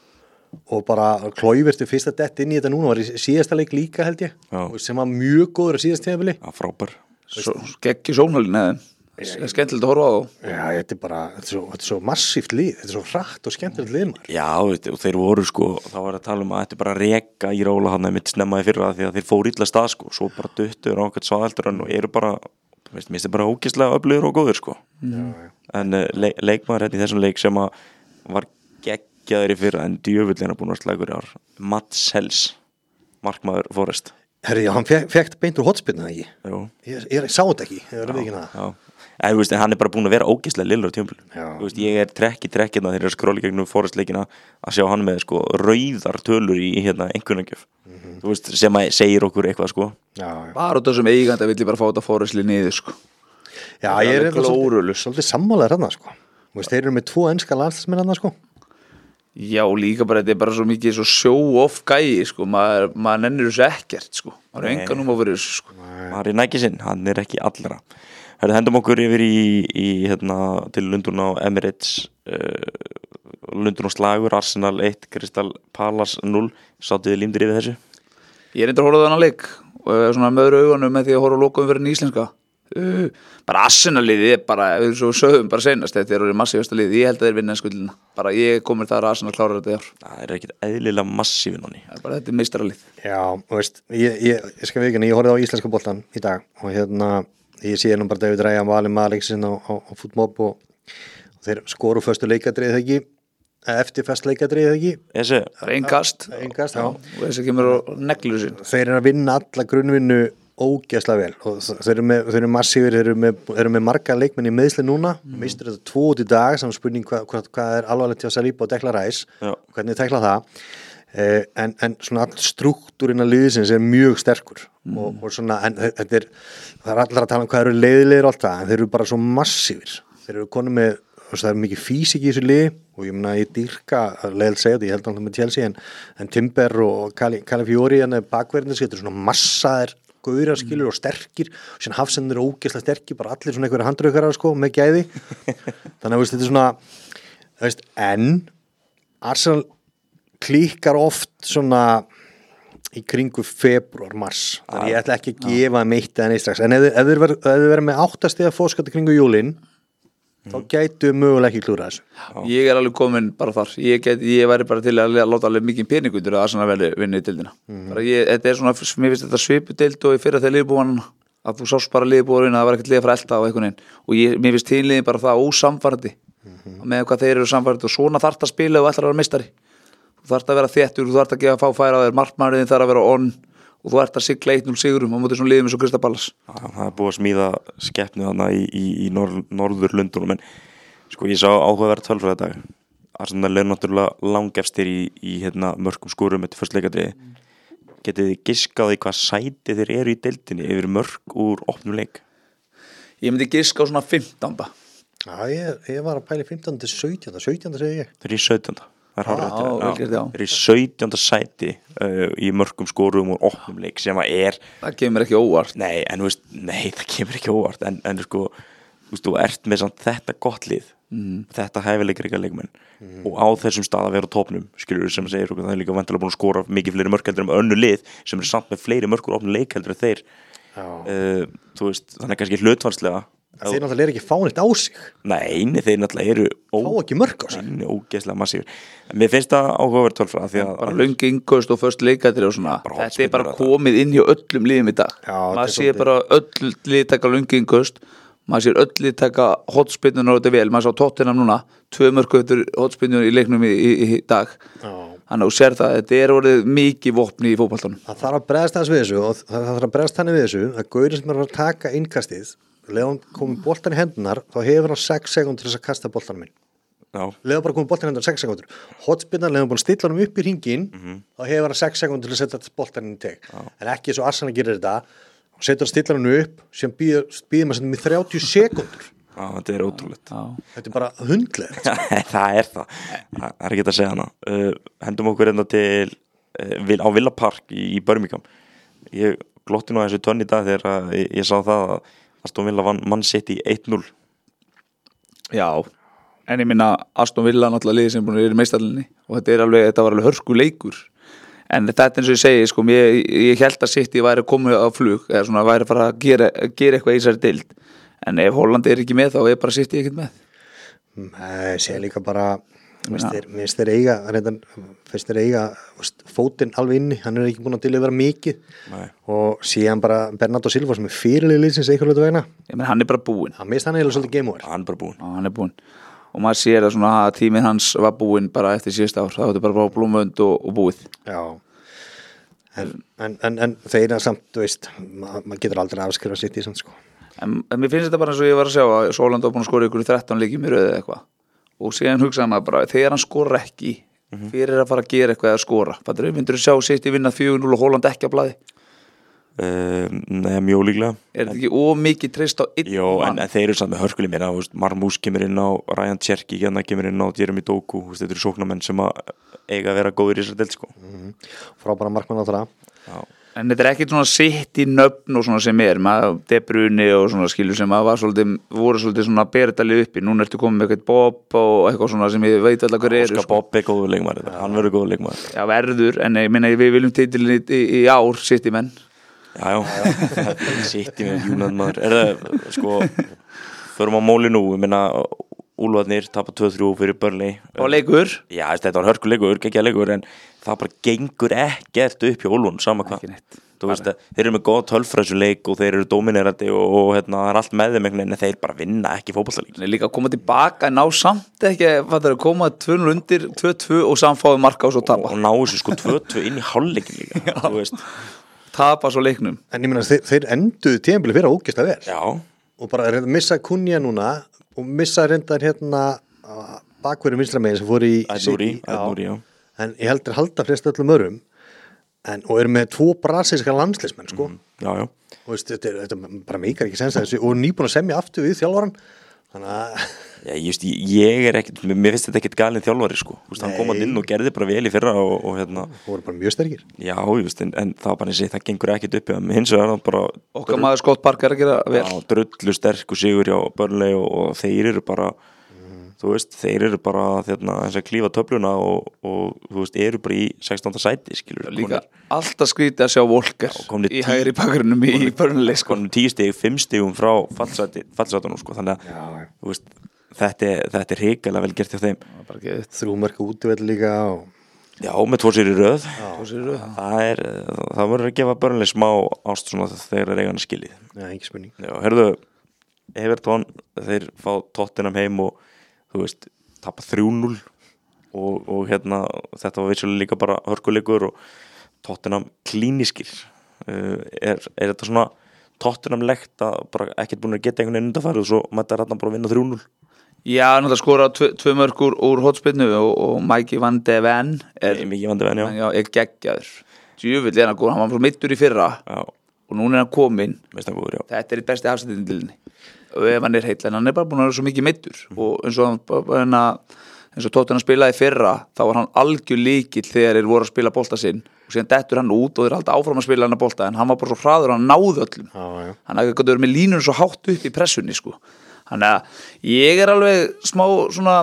og bara klóivertu fyrsta dett inn í þetta núna, var í síðasta leik líka held ég, Já. og sem var mjög góður á síðast tímabili. Já, frábær Gekki sónhaldin eða, skemmtilegt að horfa á þá. Já, þetta er bara, þetta er svo, þetta er svo massíft lið, þetta er svo hratt og skemmtilegt lið maður. Já, veit, og þeir voru sko, þá var að tala um að þetta er bara að reka í róla hann mitt snemmaði fyrra því að þeir fóru illa stað sko, svo bara duttur á okkur svaðaldurinn og eru bara, veist, mér finnst þeir bara ógeðslega öflugir og góðir sko. Já, já. En uh, leik, leikmaður hérna í þessum leik sem að var geggjaður í fyrra en djöfullina búin að slægur í ár, Mats Hels, markmaður Forest. Herri, já, hann fekk, fekk beint úr hotspinna ekki. Jú. Ég, ég sá þetta ekki, ég verður ekki það. Já, en þú veist, hann er bara búin að vera ógeðslega lillur á tímabilinu. Já. Þú veist, ég er trekk í trekkina þegar ég er að skróla í gegnum Forest leikina að sjá hann með sko rauðar tölur í hérna einhvernagjöf. Mm -hmm. Þú veist, sem að segir okkur eitthvað sko. Já, já. Bara út af þessum eiganda vill ég bara fá þetta Forestli niður sko. Já, Það er ég er alveg svolítið, glórulaus. svolítið sammálaður hann, sko. Þú veist, þeir eru með tvo enska landslismenn hann, sko. Já, líka bara, þetta er bara svo mikið svo show-off gæi, sko, maður, maður nennir þessu ekkert, sko, maður er engan um að vera þessu, sko. Mari Nækisinn, hann er ekki allra. Herðu, hendum okkur yfir í, í hérna, til Lundun á Emirates, uh, Lundun á slagur, Arsenal eitt, Crystal Palace null, sátuði límdir yfir þessu? Ég er eitthvað að horfa á þennan leik og svona með öðru augunum með því að horfa á lokum fyrir íslenska. Uh, bara Arsenal-liðið er bara, við svo sögum bara senast, þetta er orðið massífasta liðið, ég held að þeir vinna skuldina. Bara ég komur þar að Arsenal klárar þetta í ár. Það er ekkit eðlilega massífin honni. Það er bara, þetta er meistaralið. Já, þú veist, ég, ég, ég skal veikina, ég horfði á íslenska boltan í dag og hérna, ég sé nú bara David Raya Valin Maliksin á, á, á Footmob og, og þeir skoru fyrstu leikadrið ekki, eftir fyrst leikadrið ekki. Þessi, Það er einn kast Einkast, já. og þessi kemur og neglur sinn. Þeir eru að vinna alla grunnvinnu ógeðslega vel og þeir eru með, þeir eru massífir, þeir eru með, þeir eru með marga leikmenn í meðsli núna, mm. mistur þetta tvo út í dag, saman spurning hvað, hvað, hvað er alvarlegt hjá Saliba og Declan Rice, Já. hvernig tekla það, eh, en, en svona all struktúrin að liðsins er mjög sterkur mm. og, og svona, en þetta er, það er allar að tala um hvað eru leiðilegir og allt það, en þeir eru bara svo massífir, þeir eru konum með, það er mikið físik í þessu liði og ég meina ég dýrka leiðil segja þetta, ég held alltaf með Chelsea en, en Timber og Calafiori hann er bakverðin, þetta er svona massaðir gauðra skilur og sterkir og síðan hafsendur er ógeðslega sterkir, bara allir svona einhverja handraukarar sko með gæði þannig að veist, þetta er svona veist, en Arsenal klíkar oft svona í kringu februar, mars þannig ég ætla ekki að gefa meitt eða neitt strax en ef þið verður með áttastega fórskatti kringu jólin þá gætu mögulega ekki klúra þessu. Ég er alveg komin bara þar, ég, get, ég væri bara til að láta alveg mikið peningundur að Arsenal velja vinni í deildina. Mm. Bara ég, þetta er svona, mér finnst þetta svipu deild og ég fyrir þegar liðbúan að þú sást bara liðbúan að það var ekkert lið að fara elta á einhvern veginn og ég, mér finnst hinliðin bara það ósamfærandi mm-hmm. með hvað þeir eru samfærandi og svona þarft að spila og ætlar að vera meistari. Þú þarft að vera þéttur, þú þarft að gefa fá færa á þér, markmaðurinn þarf að vera on og þú ert að sigla eitt núll sigurum á móti svona liðum eins og Crystal Palace. Það er búið að smíða skeppnu þarna í, í, í norð, norður Lundunum en sko ég sá áhugaverð tölfræði dag Arsenal er náttúrulega langefstir í, í hérna, mörkum skórum eftir fyrst leikadriði mm. getið þið giskað í hvað sæti þeir eru í deildinni yfir mörk úr opnum leik? Ég myndi giska á svona fimmtánda. Já, ég, ég var að pæli fimmtánda til sautjánda, sautjánda segi ég. Þeir eru í sautjánda. Það er hárrétt. Já, vel gert, já. Þeir eru í sautjánda sæti uh, í mörkum skórum úr opnum leik sem að er Það kemur ekki óvart. Nei, en þú veist, nei, það kemur ekki óvart en, en sko, þú veist, þú ert með samt þetta gott lið mm. þetta hæfileikir leikmenn mm. og á þessum stað að vera á topnum skilur sem segir, það er líka vantilega búin að skora mikið fleiri mörk heldur um önnu lið sem er samt með fleiri mörkur opnum leik heldur en þeir uh, þú veist, þannig kannski hlutvarslega þeir náttúrulega er ekki fánýtt á sig Nei, nei, þeir náttúrulega eru fá ekki mörg á sig Nei, ógeðslega massífur Mér finnst það áhugaverð tölfræði því að bara löngu yngust og först leikættir og svona Bara þetta er bara hornspyrnur komið inn hjá öllum liðum í dag Já, þetta maður er sé svolítið- bara öll lið taka löngu yngust maður sér öll lið taka hotspinnunar og þetta er vel, maður sá Tottenham núna tvö mörg eftir hotspinnunar í leiknum í, í, í dag Já. þannig að þú sér það, þetta er orðið mikið vopni í fótboltanum það þarf að bregðast þess við þessu og það þarf að bregðast þannig við þessu að gaurinn sem er að taka innkastið leðan hann komið boltan í hendunar þá hefur hann sex sekúndur til þess að kasta boltanum minn Já, leðan bara komið boltan í hendunar sex sekúndur hotspinnan leðan búin að stilla hann upp í hringin þá hefur hann sex sekúndur til að setja boltan inn í teg en ekki eins og Arsenal gerir þetta og setur hann stilla hann upp sem býður býður maður með þrjátíu sekúndur já, þetta er ótrúlegt Já. þetta er bara hundlega Það er það, það er ekki að segja hana uh, Hendum okkur enda til uh, vil- á Villa Park í, í Birmingham Ég glotti nú að þessu tönn í dag þegar að ég, ég sá það að Aston Villa vann Man City eitt núll Já, en ég minna Aston Villa náttúrulega liðið sem búin að vera í meistarlinni og þetta er alveg, þetta var alveg hörku leikur en þetta eins og ég segi, sko, ég, ég held að City væri komið á flug eða svona væri að fara að gera, gera eitthvað í þessari deild en ef Holland er ekki með þá er bara City ekkert með Nei, sé líka bara minnst þeir eiga reyndan, finnst þeir eiga veist, fótinn alveg inni, hann er ekki búin að delivera mikið Nei. og síðan bara Bernardo Silva sem er fyrirlið liðsins einhverju hlutu vegna ég menn hann er bara búinn hann mist hann eiginlega svolítið game over Hann er bara búinn Já, hann er búinn og maður sér að svona að tíminn hans var búinn bara eftir síðasta ár, það var bara blómvönd og, og búið Já en, en, en, en þeir er samt, þú veist maður ma getur aldrei afskrifa sitt í samt sko en, en mér finnst þetta bara eins og ég var að sjá að Sóland var búinn að skora ykkur í þrettán leikjum í röð eða eitthvað og síðan hugsaði maður bara þegar hann skora ekki fyrir að fara að gera eitthvað eða skora fattur við myndur að sjá sitt í vinna fjögur núll og Holland ekki á blaði uh, Nei, mjög líklega er þetta ekki ómikið treyst á einn Jó, en, mann? en þeir eru samt með hörkuleg mér Marmús kemur inn á, Ryan Cherky hérna kemur inn á Jeremy Doku, þú veist, þetta eru sóknarmenn sem að eiga að vera góðir í þessar deild sko. frábæra markmann á það Já, En þetta er ekkert svona sitt í nöfn og svona sem er, maður De Bruyne og svona skilur sem að var svolítið, voru svolítið svona berðalið uppi, núna ertu komið með eitthvað Bob og eitthvað svona sem ég veit alltaf hver eru Óskar Bob er góður leikmaður, hann verður góður leikmaður Já, verður, en ég minna við viljum titilin í, í, í ár, sitt í menn Já, já, sitt í með Júnað maður Er það, sko, förum á móli nú, ég minna Úlfarnir tapa tvö þrjú fyrir Burnley Og leikur Já, þetta var hörkuleikur, geggjaður leikur en það bara gengur ekkert upp hjá Úlfun sama hvað Ekki neitt. Þú veist að þeir eru með góð tölfræðsu leik og þeir eru dominerandi og, og hérna, það er allt með þeim einhvern veginn en þeir bara vinna ekki fótboltaleik Nei, líka að koma tilbaka, ná samt ekki fattar, að koma tvö núll undir, tvö tvö og samt fáið marka og svo og, tapa og ná þessu sko tvö tvö inn í hálfleikin líka þú veist. Tapa svo leiknum en ég meina þeir, þeir enduðu tíðanbili fyrir að ógeðslega vel Já, og bara reynda að missa Kunja núna og missa reyndar hérna bakverðum vinstramegin sem fór í Ædnúri, City. Já. Ædnúri, já en ég heldur halda flest öllum örum en, og eru með tvo brasilíska landsliðsmenn sko. Já, já og veist, þetta, er, þetta bara meikar ekki sens að þessu og nýbúin að semja aftur við þjálfaran þannig að Já, ég, veist, ég, ég er ekkert, mér finnst þetta ekkert galinn þjálfari sko, þú veist, hann kom að inn og gerði bara vel í fyrra og, og hérna, það voru bara mjög sterkir já, ég veist, en, en það bara eins og það gengur ekkert upp, en hins vegar það bara Okkar maður Scott Parker að gera vel já, drullu sterk og sigur hjá Burnley og, og þeir eru bara, þú veist, þeir eru bara þérna, þess að klífa töfluna og, og þú veist, eru bara í sextánda sæti, skilur Líka alltaf skrítið að sjá Volker Já, komnir í tí- hægri bakgrunum í Burnley sko. konum tíu stig, fimm stigum frá fallsætunum, sko, þannig að já, þú veist, þetta er, þetta er hrikalega vel gert hjá þeim Bara geðið þrjú mörka útveld líka og já, með tvo sér í röð Svo sér við það það er, það verður að gefa Burnley smá ást svona þegar þeir eiga hann skilið já, ekki spurning já, herðu, Everton þeir fá Tottenham heim og þú veist, tapa þrjú núll og, og hérna þetta var vissulega líka bara hörkuleikur og Tottenham klínískir uh, er, er þetta svona Tottenham-legt að bara ekkert búin að geta einhvern veginn undanfærið og svo mæta hérna bara að vinna þrjú núll Já, náttúrulega skora tvö, tvö mörg úr, úr hotspinnu og, og Mikey Van de Ven er, mikið vandi venn, já. já, er geggjaður Djöfull er hann góð, hann var svo mittur í fyrra já, og núna er hann kominn veist það góður, já Þetta er í besti afstættindilinni og ef hann er heill en hann er bara búin að vera svo mikið mittur og eins og hann bara eins og Tottenham spilaði í fyrra þá var hann algjör líkill þegar þeir voru að spila bolta sinn og síðan dettur hann út og þeir halda áfram að spila hann að bolta en hann var bara svo hraður og hann náði öllum já, já. hann hafði gott að vera með línunum svo hátt upp í pressunni sko. Þannig að ég er alveg smá svona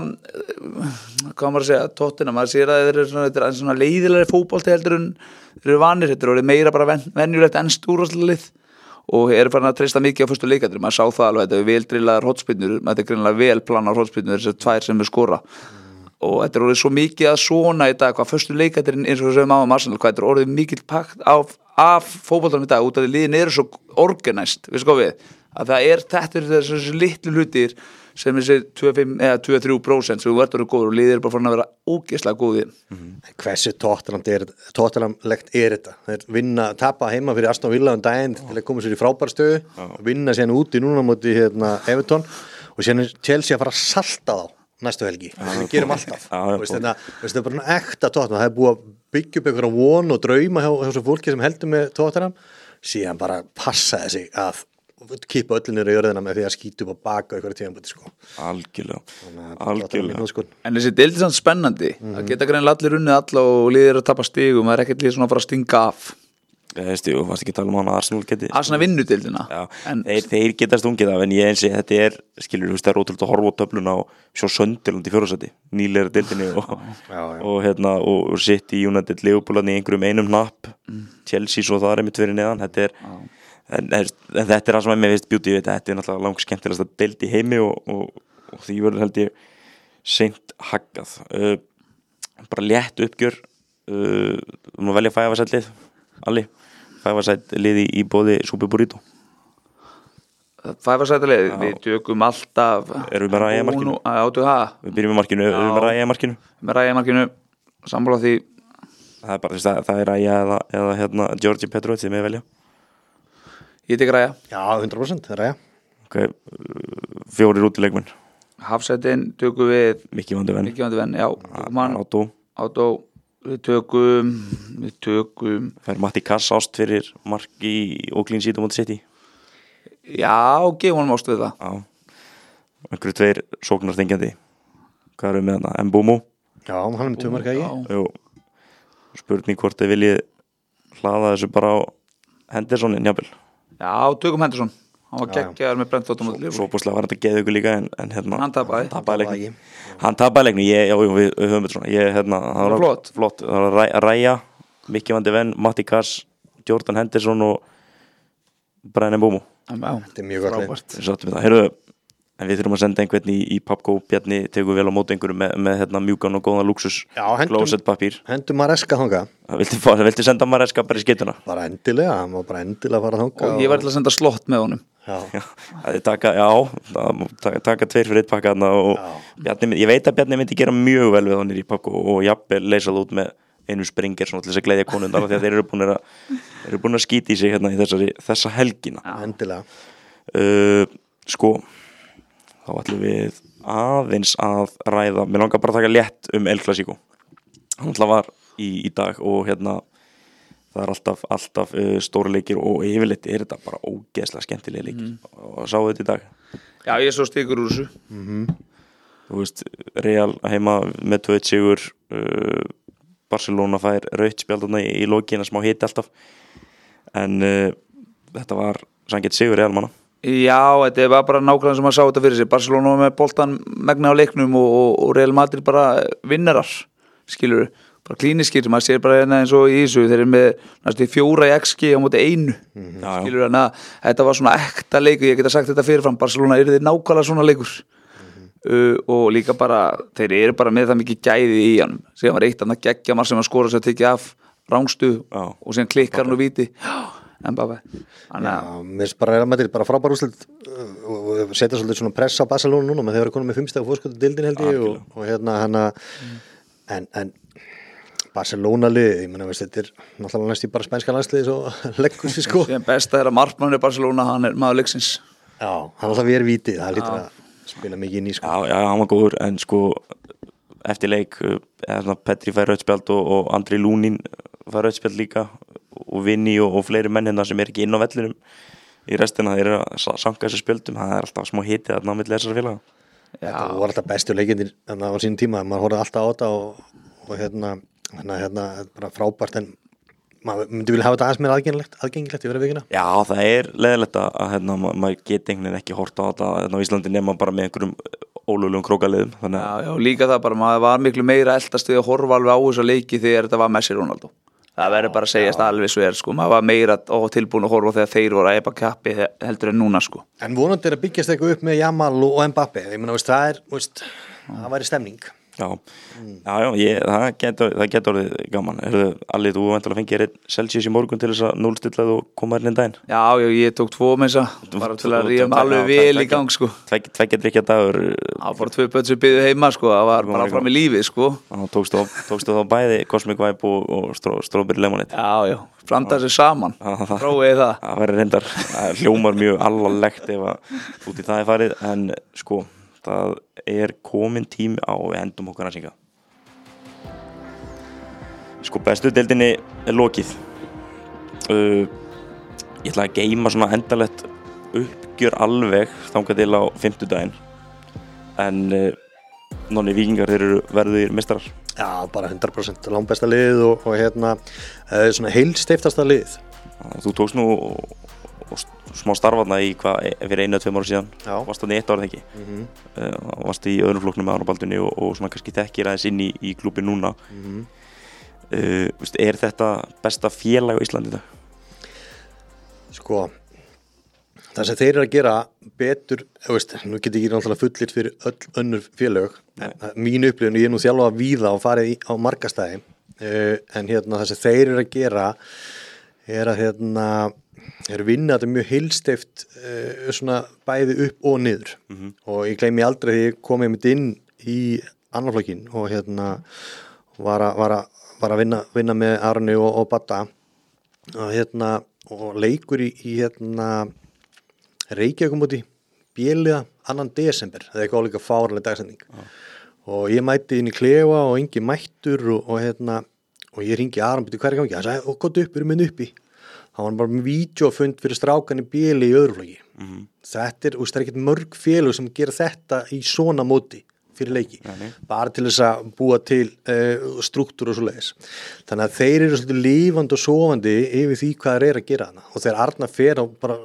hvað maður að segja, Tottenham maður sér að þeir eru svona, þetta er svona leiðilegri fótbolti heldur en þeir eru vanir, þetta er orðið meira bara ven, venjulegt ennst úrvarslalið og eru farin að treysta mikið á fyrstu leikadri, maður sá það alveg, þetta er vel drillaðar hotspinnur, þetta er greinilega vel planar hotspinnur, þessar tvær sem er skora mm. og þetta er orðið svo mikið að svona í dag, hvað fyrstu leikadrin eins og við segjum á um Arsenal, hvað þetta er orðið mikið pakt af, af fótboltanum í dag, út af því liðin eru svo organized, við sko við, að það er þetta er þessi litlu hlutir sem þessi tvö komma fimm eða tvö til þrjú prósent sem þú verður að vera góður og liðir bara farin að vera ógeðslega góðir mm-hmm. Hversu tóttalegt er þetta? Þeir vinna, tapa heima fyrir Aston Villa um daginn til að koma sér í frábæra stöðu og vinna síðan úti núna móti hérna, Everton og síðan er Chelsea að fara að salta þá næstu helgi, það við gerum alltaf veist, þetta, veist, það er bara ekta tóttalegt, það er búið að byggja upp einhverja von og drauma hjá þessu fólki sem heldur með tóttalem síðan bara passaði sig að kippa öllinir í jörðina með því að skýta upp á baka eitthvað tíðanbúti sko. Algjörlega, algjörlega. Sko. En þessi deildi samt spennandi mm-hmm. það geta greinilega allir unnið alla og liðir að tapa stigum, það er ekkert lið svona að fara að stinga af Ég veist, þú varst ekki að tala um hana að Arsenal geti Arsenal vinnu deildina en... þeir, þeir geta stungið af, en ég eins og þetta er skilur, þú veist, það er ótrúlega að horfa á töfluna og sjá Sunderland í fjórðasæti, nýlega deildinni og, já, já. og hérna og City, United, Liverpool í einhverjum einum napp mm. Chelsea svo það er með tverri neðan, þetta er En, en þetta er það sem að mér veist beauty við þetta, þetta er náttúrulega langt skemmtilegast að deild í heimi og, og, og því verður held ég seint haggað uh, bara létt uppgjör uh, um að velja fæfarsætt lið Alli, fæfarsætt lið í, í bóði Super Burrito Fæfarsætt lið, við tökum alltaf Erum við með Ræja markinu? Áttu það Við byrjum með markinu, erum við með Ræja markinu? Með Ræja markinu, sammála því Það er bara, það, það er Ræja eða, eða hérna, Georgi Petrovic sem við velja Ég tek Ræja. Já, hundra prósent, Ræja. Ok, fjórir útileikmenn. Hafsætin tökum við Mikki Van de Ven. Mikki Van de Ven, já. Man, Átó. Átó, við tökum, við tökum. Fær Matti Kass ást fyrir marki og clean sheet á móti City. Já, gefum honum ást við það. Já. Einhverju tveir sóknarstengjandi. Hvað eru með hana? Mbúmú. Já, hann er með tvö marka ekki. Jú. Spurning hvort þið viljið hlaða þessu bara á Hendersonin, jafnvel. Já, tökum Henderson. Hann var geggjaður með Brentford á móti Liverpool. Svo bústlega var þetta geðu ykkur líka en, en hérna hann tapaði. Tapaði leiknum. Hann tapaði leiknum. Ég, já, jú, við, við höfum þetta svona. Ég, hérna, það var flott. Flott. Það var Ræja, Mikki Van de Ven, Matti Kass, Jordan Henderson og Brian Mbeumo. Já, þetta er mjög gott leik. Við sattum við það. Heyrðu, en við þurfum að senda einhvern í, í Pubco. Bjarni tegur vel á móti einhverju með, með hérna, mjúkan og góðan luxus closet pappír. Hendum Maresca þangað. Viltu, viltu senda Maresca bara í skeytuna? Bara endilega, hann var bara endilega að fara þangað. Og ég var til að senda slott með honum. Já, já, það er taka, já, taka, taka tveir fyrir eitt pakka þarna og Bjarni, ég veit að Bjarni myndi gera mjög vel við honir í Pubco og jafnvel leysa það út með einu springer svona til þess að gleðja konundar því að þeir eru búin að, eru búin að skýta í sig hérna í þessari, þessa helgina. Já, endilega. Uh, sko, þá ætlum við aðeins að ræða, mér langar bara að taka létt um El Clasico. Hann ætla var í, í dag og hérna það er alltaf, alltaf uh, stóri leikir og yfirleitt er þetta bara ógeðslega skemmtilega leikir mm. og sáu þetta í dag. Já, ég svo stikur úr þessu. Mm-hmm. Þú veist, Real heima með tvö eitt sigur, uh, Barcelona fær rautt spjald þarna í, í lokina, smá hiti alltaf en uh, þetta var sanngett sigur Real manna. Já, þetta var bara nákvæmlega sem að sá þetta fyrir sig. Barcelona með boltan megna á leiknum og, og, og Real Madrid bara vinnarar, skilur bara klíniskir, maður sér bara eins og í þessu þeir eru með næstu fjóra í X G á móti einu, mm-hmm. skilur þannig að þetta var svona ekta leikur, ég geta sagt þetta fyrirfram, Barcelona eru þeir nákvæmlega svona leikur mm-hmm. uh, og líka bara þeir eru bara með það mikið gæði í hann síðan var eitt annað geggja marg sem að skora sér að tekja af rángstu Já. Og síðan klikkar hann og víti en bara Já, mér finnst bara að bara frábær úrslit og setja svolítið svona press á Barcelona núna með þeir eru konum með fimmstega fórskot í deildin held ég og, og hérna hana mm. en, en Barcelona lið, ég meina veist þetta er náttúrulega næst í bara spænska landslið svo leggur sér sko. Síðan besta er að markmann er Barcelona, hann er maður leiksins. Já, hann alltaf verið vítið, það lítur að spila mikið inn í sko. Já, já, hann var góður en sko eftir leik eða svona Petri fær rauðspjald og, og Andri Lúnin fær rauðspjald líka og Vinni og, og fleiri menn hérna sem er ekki inn á vellinum í restina þeir eru að sanka þessu spjöldum, það er alltaf smá hitið að ná milli þessara félaga. Þetta voru alltaf bestu leikindir á sínum tíma, maður horfði alltaf á þetta og, og hérna Þannig að hérna, bara frábært en maður myndi vilja hafa þetta aðeins meira aðgengilegt, aðgengilegt í verið vikina. Já, það er leiðilegt að hérna, maður geti einhvern veginn ekki horta á þetta hérna, á Íslandi nema bara með einhverjum ólöglegum krókaliðum. Já, já, líka það bara, maður var miklu meira eldast við að horfa alveg á þessa leiki þegar þetta var Messi Ronaldo. það verður bara að segjast alveg svo er sko, maður var meira og tilbúin að horfa þegar þeir voru að epa kappi heldur en núna sko. En vonandi er að byggjast eitthvað upp með Jamal og Mbappe, ég meina, veist, það er, veist, það væri stemning. Já, mm. já, já ég, það getur það getur orðið gaman. Erðu allir þú vantilega fengið einn Celsius í morgun til þess að núllstilla og koma þér inn daginn? Já, já, ég tók tvo með þess að bara til að ríða mig alveg vel í gang sko. Tveggja drykkja dagur. Það fór tvö börn sem byggðu heima sko, það var bara fram í lífið sko. Já, tókstu, tókstu þá bæði Cosmic Vibe og, og stró, Strawberry Lemonade. Já, já, framdað sér saman, prófið það. Það verður reyndar, það hljómar mjög alvarlegt ef að út í það er farið, en sko það er komin tími á við endum okkar að syngja. Sko bestu deildinni er lokið. uh, Ég ætla að geyma svona endalegt uppgjör alveg þangað til á fimmtudaginn. En uh, nonni Víkingar, þeir eru verður meistarar. Já, bara hundrað prósent langbesta lið og, og hérna uh, svona heilsteyftasta lið. Þú tókst nú og, og smá starfaðna í hvað fyrir einu eða tveim ára síðan. Já. Varst þarna í eitt ár ekki. Mm-hmm. uh, Varst í öðrum flokknum með Ánabaldunni og, og svona kannski þekkir aðeins inn í, í klúbbi núna. Mm-hmm. uh, veist, Er þetta besta félag á Íslandi þetta? Sko, það sem þeir eru að gera betur, veist, nú get ég ekki náttúrulega fullir fyrir öll önnur félög, en mín upplifun, ég er nú þjálfað að víða og farið í, á markastæði, uh, en hérna það sem þeir eru að gera er að hérna er vinna þetta mjög heilsteyft uh, svona bæði upp og niður. Mm-hmm. Og ég gleymi aldrei því ég kom einmitt inn í annan flokkinn og hérna var að, var að, var að vinna, vinna með Arni og, og Badda og hérna og leikur í, í hérna Reykjavík móti B-liða annan desember, það er eitthvað álíka fáránleg dagsending. Ah. Og ég mætti inn í klefa og engi mættur og, og hérna og ég ringi Aron byrju hverja gangi, hann sagði, og gott upp, erum við uppi. Það var bara með vídeofund fyrir strákan í B-li í öðru flokki. Mm-hmm. Þetta er, það er ekkert mörg félög sem gera þetta í svona móti fyrir leiki. Mm-hmm. Bara til þess að búa til uh, struktúr og svo leiðis. Þannig að þeir eru svolítið lifandi og sofandi yfir því hvað þeir eru að gera hana. Og þegar Arnar fer og bara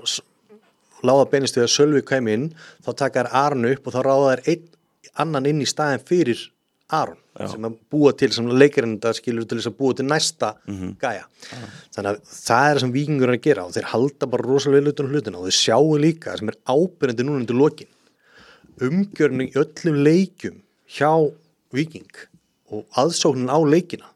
láða beinist við að Sölvi kæmi inn, þá taka þær Aron upp og þá ráða þær einn annan inn í staðin fyrir Aron. Já. Sem að búa til, sem leikarinn þetta skilur til þess að búa til næsta mm-hmm. gæja. Já. Þannig að það er það sem Víkingur er að gera og þeir halda bara rosalega vel utan hlutina og þeir sjáu líka sem er ábyrjandi núna undir lokin. Umgjörning í öllum leikjum hjá Víking og aðsóknin á leikina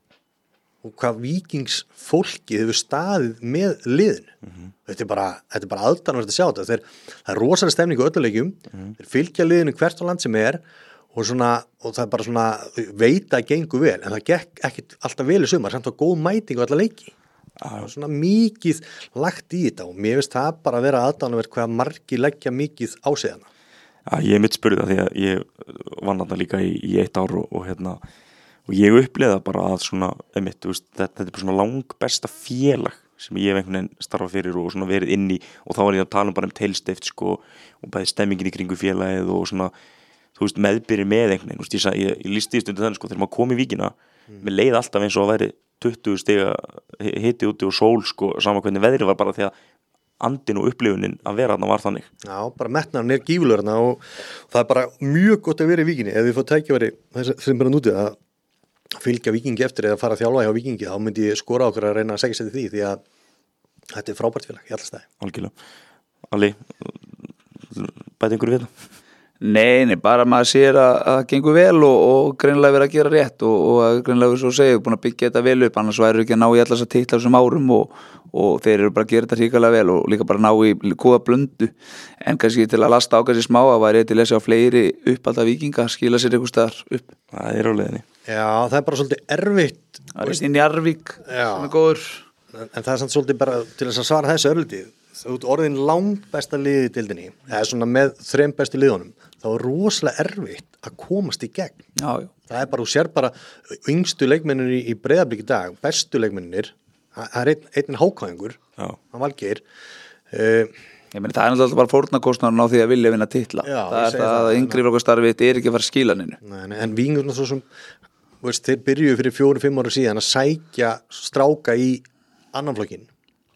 og hvað Víkings fólkið hefur staðið með liðinu. Mm-hmm. Þetta er bara, þetta er bara aðdáunarvert að sjá þetta. Þeir, það er rosalega stemning á öllum leikjum. Mm-hmm. Þeir fylgja liðinu hvert á land sem er og svona, og það er bara svona veita að gengur vel, en það gekk ekkit alltaf vel í sumar, samt var góð mæting á alla leiki. Það var svona mikið lagt í þetta og mér finnst það bara að vera aðdáunarvert hvað margir leggja mikið á sig hana. Já, ég mitt spurði það því að ég vann þarna líka í, í eitt ár og, og hérna og ég upplifði bara að svona einmitt, veist, þetta, þetta er bara svona lang besta félag sem ég hef einhvern veginn starfað fyrir og svona verið inn í og þá var ég að tala um bara um teilstift sko og bæði stemmingin í kringu félagið og svona þú veist, meðbyrði með einhvern veginn, ég, ég, ég listi í stundu þannig, sko, þegar maður kom í Víkina, mm. mér leið alltaf eins og að væri tuttugu stiga hiti úti og sól, sko, saman hvernig veðrið var bara því að andin og upplifunin að vera þarna var þannig. Já, bara metnaðan er gífurlegur þarna og það er bara mjög gott að vera í Víkinni, ef þið fótt tækifæri sem bara nútið að fylgja Víkingi eftir eða fara að þjálfa hjá Víkingi, þá myndi ég skora okkur að reyna að segja sér því, því að þetta er frábært félag í alla staði. Algjörlega. Ali, bæti einhverju við það? Nei, nei, bara maður sér að það gengur vel og, og greinilega verið að gera rétt og, og að greinilega verið svo að segja, búin að byggja þetta vel upp, annars væri ekki að ná í allas að titla þessum árum og, og þeir eru bara að gera þetta hrikalega vel og líka bara ná í góða blöndu, en kannski til að lasta ákvæmst í smá að væri til að sjá fleiri uppalda Víkinga, skila sér einhver staðar upp. Það er á leiðinni. Já, það er bara svolítið erfitt. Það er inn í Arvík, sem er góður. En, en það er samt svolítið bara til þess að svara þessu örlítið. Þú ert orðin langt besta liði í deildinni, eða svona með þrem bestu liðunum, þá er rosalega erfitt að komast í gegn. Já, já. Það er bara, þú sér bara yngstu leikmennir í, í Breiðablik í dag, bestu leikmennir, það er einn, einn hákvæðingur, hann Valgeir. Uh, Ég meni, það er náttúrulega bara fórnarkostnaðurinn á því að vilja vinna titla. Já, það er það að yngri flokkastarfið þetta er ekki að fara að skila ninu. Nei, en Víkingur svo sem, veist, þeir byrjuðu fyrir fjóru, fimm ára síðan að sækja stráka í annan flokkinn.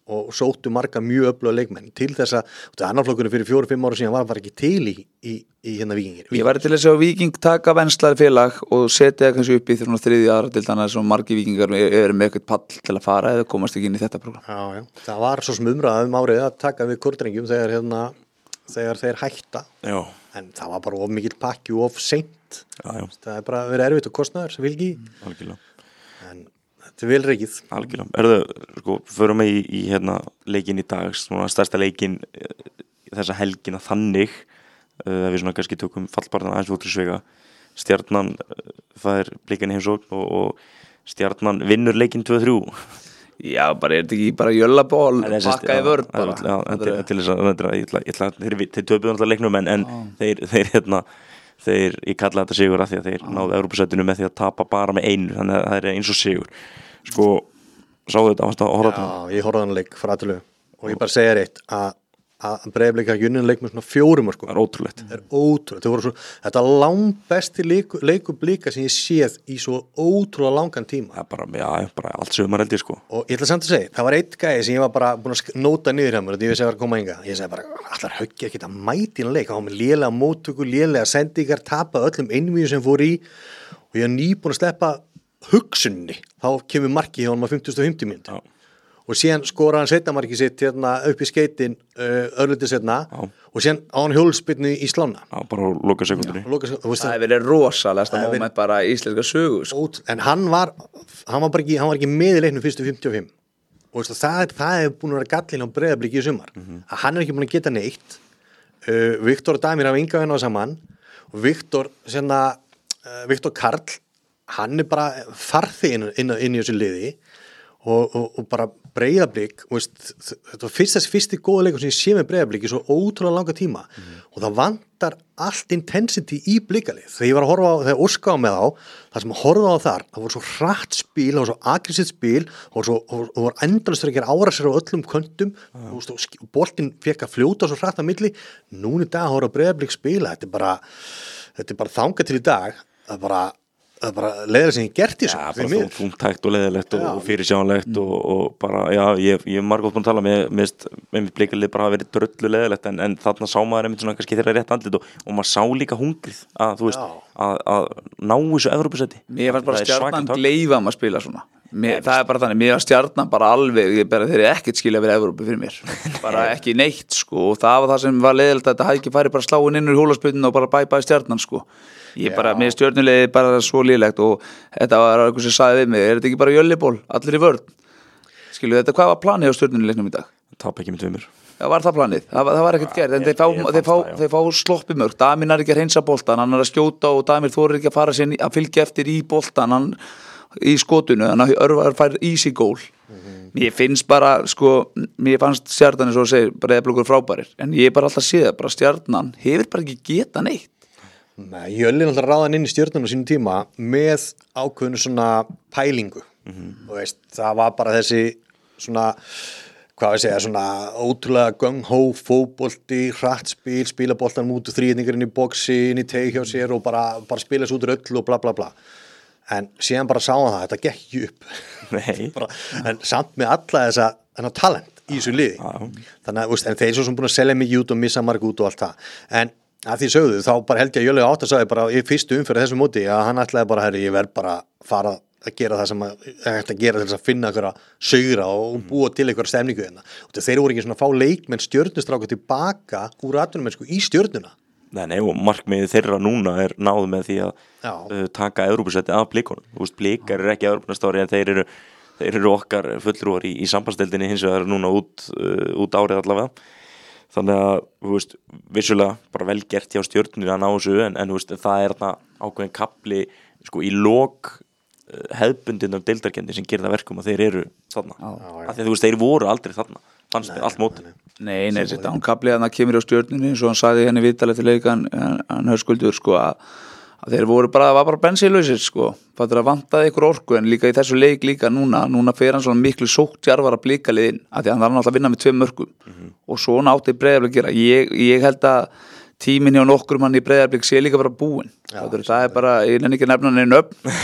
og sóttu marga mjög öfluga leikmenn til þess að, þetta annarflokkurinn fyrir fjóru, fimm ára síðan var bara ekki til í, í, í hérna Víkingir. Ég væri til að sjá Víking taka venslari félag og setja það kannski upp í þriðja aðra til þannig að svo margi Víkingar eru með eitthvað pall til að fara eða komast ekki inn í þetta program. Já, já, það var svo sem umræða um árið að taka við Kortrengjum þegar hérna, þegar þeir hætta. Já. En það var bara of mikill pakki og of seint. Já, já. Það er bara verið erfitt og kostnaður sem fylgi. Algjörlega. En þetta er vel reikið. Algjörlega. Erðu, sko, förum við í, í hérna leikinn í dag, svona stærsta leikinn þessa helgina þannig, uh, við svona kannski tökum fallbarðan aðeins út í svega. Stjarnan uh, fær blikan í heimsókn og, og Stjarnan vinnur leikinn tvö þrjú. Já, bara er þetta ekki bara jöllaból, pakka í vörð bara. Já, til, til þess að, ég ætla, ég ætla, þeir, þeir töpuðu náttúrulega leiknum en, en þeir, þeir, hérna, þeir, ég kalla þetta sigur að því að þeir náðu Evrópusætinu með því að tapa bara með einu, þannig að það er eins og sigur. Sko, sáu þetta, varstu að horfa þetta? Já, ég horfði hann leik frá aðtölu og ég bara segja reitt að að Breiðablik að unnin leik með svona fjórum sko. Það er ótrúlegt. Það er ótrúlegt. Svo, þetta er langbesti leiku, leiku blika sem ég séð í svo ótrúlega langan tíma. Það er bara, já, bara allt sögumar held ég sko. Og ég ætla samt að segja, það var eitt gæði sem ég var bara búin að nóta niður hjá mér og ég vissi að ég var að koma enga. Ég segi bara, allar höggir ekki að mæti hann leik. Það var með lélega móttöku, lélega sendingar, tapað öllum einvíu sem fór í og ég er nýbúin að sleppa hugsunni. Þá kemur markið hjá hann á fimmtíu og fimm mínútur. Og síðan skora hann setna markið sitt hérna upp í skeitin uh, örlítið setna Já. Og síðan á hann hjólspyrnu í slána. Já, bara loka sekundinni. Það hefur verið rosalegasta moment bara í íslenska sögu sko. En hann var hann var bara ekki, hann var ekki með í leiknum fyrstu fimmtíu og fimm og veistu, það, það hefur búin að vera gallinn á Breiðabliki í sumar mm -hmm. að hann er ekki búin að geta neitt uh, Viktor og Damir hafa enga veginn á saman og Viktor sérna, uh, Viktor Karl hann er bara farþi inn, inn, inn í þessu liði og, og, og bara Breiðablik þetta var fyrst þessi fyrsti góða leikur sem ég sé með Breiðablik í svo ótrúlega langa tíma mm. og það vantar allt intensity í blikalið. Þegar ég var að horfa á, þegar Óska á með á, það sem að horfa á þar það voru svo hratt spil, það voru svo aggressíft spil og það voru endalaust að gera árásir á öllum köntum mm. og, og boltinn fekk að fljóta svo hratt að milli. Núna í dag horfa Breiðablik spila, þetta er bara þetta er bara þangað til í dag það er bara það er bara leiðilega sem ég gert í þessu. Já, bara þungtækt og leiðilegt og, og fyrirsjánlegt mm. og, og bara, já, ég, ég er margótt búin að tala með, með, með mitt blikalið bara að vera dröllu leiðilegt en, en þarna sá maður einmitt svona kannski þeirra rétt andlit og, og maður sá líka hungrið að, þú veist, að, að ná þessu Evrópusæti. Mér fannst bara Stjarnan gleyfa að spila svona. Mér, það er bara þannig, mér var Stjarnan bara alveg, ég bara þeir eru ekkert skilja að vera Evrópu fyrir mér. Bara ekki neitt, sko, og það var það sem var leiðilegt að þetta hafði ekki farið bara sláin inn úr hjólasputinu og bara bæ-bæ Stjarnan, sko. Ég bara, mér stjörnulegði bara svo lélegt og þetta var eitthvað sem sagði við mig, er þetta ekki bara jölliból, allir í vörn? Skilu þetta, hvað var planið á stjörnuleiknum í dag? Tap ekki með tveimur. Það var það planið, það, það var ekkert gert, en þeir fá, þeir fá, þeir fá sloppi mörg, Damir er ekki að hreinsa boltan, hann er að skjóta og Damir þorir ekki að fara sér að fylgja eftir í boltan, hann í skotinu, hann örvar fær easy goal. Mm-hmm. Mér finnst bara, sko, mér fannst Stjarnan eins og segir, bara eðblokkur frábærir, en ég er bara alltaf séð að bara Stjarnan hefur bara ekki geta neitt. Nei, Jölli náttúrulega ráðan inn í Stjörnuna á sínum tíma með ákveðinu svona pælingu mm-hmm. og veist, það var bara þessi svona, hvað við segja, svona ótrúlega gung-hó fótbolti, hrattspil, spila boltan út og þrýðningar inn í boxi, inn í teig hjá sér og bara, bara spila þessu út röll og bla bla bla en síðan bara sá hann það, þetta gekk ekki upp bara, en samt með alla þessa þennan talent í þessu liði ah. þannig að, veist, en þeir svo sem búin að selja mikið út og missa marg út og allt það, en að því sögðu, þá bara held ég að Jölli átt að sagði bara í fyrstu umfyrir þessu móti að hann ætlaði bara, herri, ég verð bara fara að gera það sem að, að gera til þess að finna einhverja saugra og búa til einhverja stemningu hérna. Og þeir voru ekki svona að fá leikmenn stjörnustráku tilbaka úr atvinnumennsku í stjörnuna. Nei, nei, og markmiðið þeirra núna er náð með því að uh, taka Evrópusæti af blikunum. Þú veist, blikar eru ekki Evrópunastári en þeir eru, þeir eru okkar fulltrúar í, í sambandsdeildinni hins vegar núna út, uh, út árið allavega. Þannig að, þú veist, vissulega bara vel gert hjá Stjörnunni að ná þessu en, en þú veist, það er þarna ákveðin kapli sko í lok hefðbundin af deildarkendi sem gerir það verkum að þeir eru þarna. Já, já. Af því að þú veist, þeir voru aldrei þarna. Fannst þér allt mótið. Nei, nei, þetta án kapli að það kemur á Stjörnunni eins og hann sagði henni viðtalið til leikan hann Höskuldur sko að að þeir voru bara, það var bara bensinlausir sko, það vantaði ykkur orku en líka í þessu leik líka núna, núna fer hann svona miklu sóttjarfara blíkaliðinn að því að hann þarf náttúrulega að vinna með tveim mörkum mm-hmm. og svona átti Breiðablik að gera, ég, ég held að tíminn hjá nokkur mann í Breiðablik sé líka bara búinn, það er bara, ég nenni ekki að nefna neina upp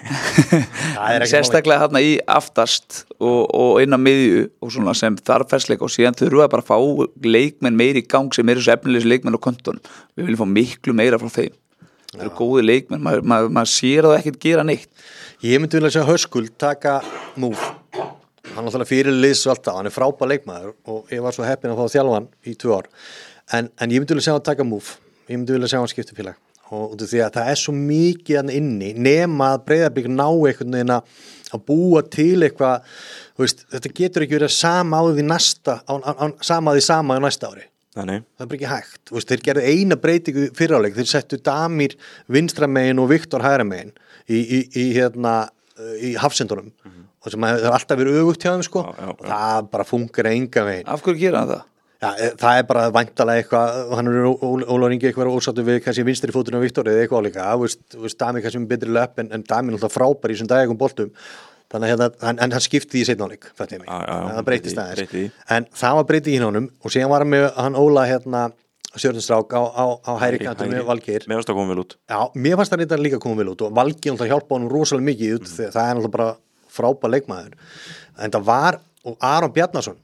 Það er ekki sérstaklega þarna í aftast og, og inn á miðju og svona sem þarf fersleika og síðan þurfa bara að fá leikmenn meiri í gang sem eru svo efnilegis leikmenn á kontunum, við viljum fá miklu meira frá þeim, það eru góði leikmenn maður, maður, maður sér það ekkert gera neitt. Ég myndi vilja sjá Höskuld taka múf, hann er alltaf fyrir liðs og alltaf, hann er frábær leikmaður og ég var svo heppinn að fá þjálfan í tvö ár en, en ég myndi vilja sjá hann taka múf, ég myndi vilja sjá hann skipta félag og út af því að það er svo mikið hann inni nema að Breiðablik ná einhvern veginn að búa til eitthvað, veist, þetta getur ekki verið sama á því næsta, á, á, á, sama á því sama á næsta ári. Nei, nei. Það er bara ekki hægt, veist, þeir gerðu eina breytingu fyriráleik, þeir settu Damir vinstramegin og Viktor hægramegin í, í, í, hérna, í hafsendunum mm-hmm. og sem það er alltaf verið öfugt hjá þeim sko, já, já, já. Það bara funkar enga veginn. Af hverju gera það? Já, það er bara væntalega eitthvað, hann er Ólafur Ingi eitthvað ósáttur við kannski vinstri fóturinn á Viktor eða eitthvað álíka, veist, Dami kannski með betri löpp en, en Dami er alltaf frábær í þessum dagegum boltum, þannig að hérna, hann, hann skipti í seinna hálfleik, þetta er mig, það breytist aðeins, en það var breytið í honum og síðan var hann með hann Óla hérna Stjörnustrák á, á, á hægri kantum með Valgeir. Mér fannst það koma vel út. Já, mér fannst það líka koma vel út og Valgeir alltaf hjálpa honum rosalega mikið út, mm. það er alltaf bara frábær leikmaður, en það var, og Aron Bjarnason,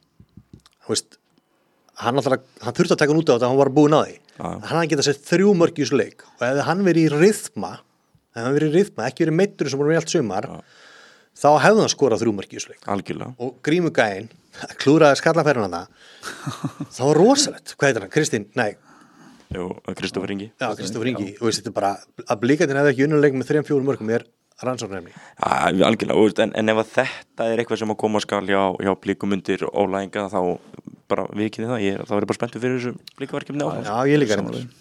veist, hann, alltaf, hann þurfti að taka hann út á þetta, hann var búinn á því, ah. hann hafði getað sett þrjú mörk í þessu leik og ef hann verið í rythma, ef hann verið í rythma, ekki verið meiddur sem voru með allt sumar, ah. þá hefði hann skorað þrjú mörk í þessu leik. Algjörlega. Og Grímugæinn, klúraði skallafæruna það, það var rosalegt. Hvað heitir hann? Kristín? Nei. Jú, Kristófur Ingi. Já, Kristófur Ingi. Og þetta er bara, að Blikarnir hefði ekki unnuleik með þrjum fjórum mörkum er rannsóknarefni. Já, algjörlega. En, en ef að þetta er eitthvað sem að koma skal hjá, hjá Blikum undir Óla Inga, þá bara viðkynni það. Ég, þá er ég bara spenntur fyrir þessu Blikaverkefni áfram. Já, ég líka reyndar.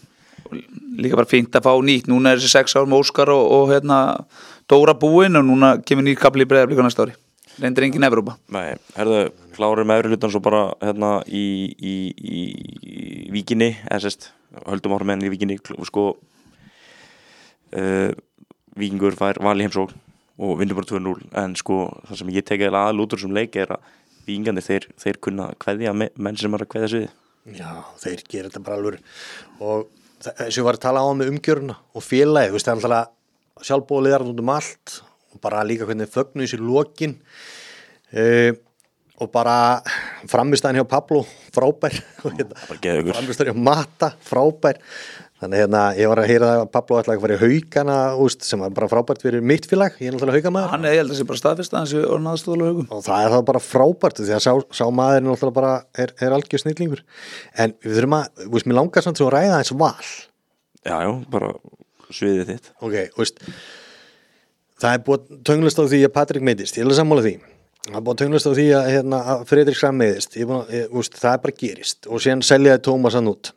Líka bara fínt að fá nýtt. Núna er þessi sex ár með Óskar og, og hérna Dóra búinn og núna kemur nýr kapli í Breiðablik á næsta ári. Reyndir engin Evrópa. Nei, herðu, klárum efri hlutan svo bara hérna í, í, í, í Víkinni, eða sérst, höldum ára menn í Víkinni, sko, uh, Víkingur fær Val í heimsókn og vinnur bara tvö núll, en sko, það sem ég tekið að lútur sem leik er að Víkingarnir, þeir, þeir kunna kveðja menn sem er að kveðja sviði. Já, þeir gera þetta bara alveg og þess að var að tala á með umgjöruna og félagið, þú veist, það er alltaf sjálfbóðliðar út um allt og bara líka hvernig þögnu í sér lokin uh, og bara framistæðan hjá Pablo frábær framistæðan hjá Mata frábær þannig hérna ég var að heyra að Pablo ætlaði að fara í Haukana úst, sem var bara frábært fyrir mitt félag ég er náttúrulega Haukamæður hann er ég held að sé bara staðfist að hans er orðnaðastóðlega Haugum og það er það bara frábært því að sá, sá maður náttúrulega bara er, er algjör snillingur en við þurfum að, þú veist, mér langar samt sem að ræða eins Val já, já, bara sviðið þitt ok, þú veist það er búið tönglast á því að Patrik meiðist, ég er alveg sammála því. Það er búið tönglast á því að, hérna, að Fredrik Sam meiðist, ég, ég, úst, það er bara gerist og síðan seljaði Tómas hann út.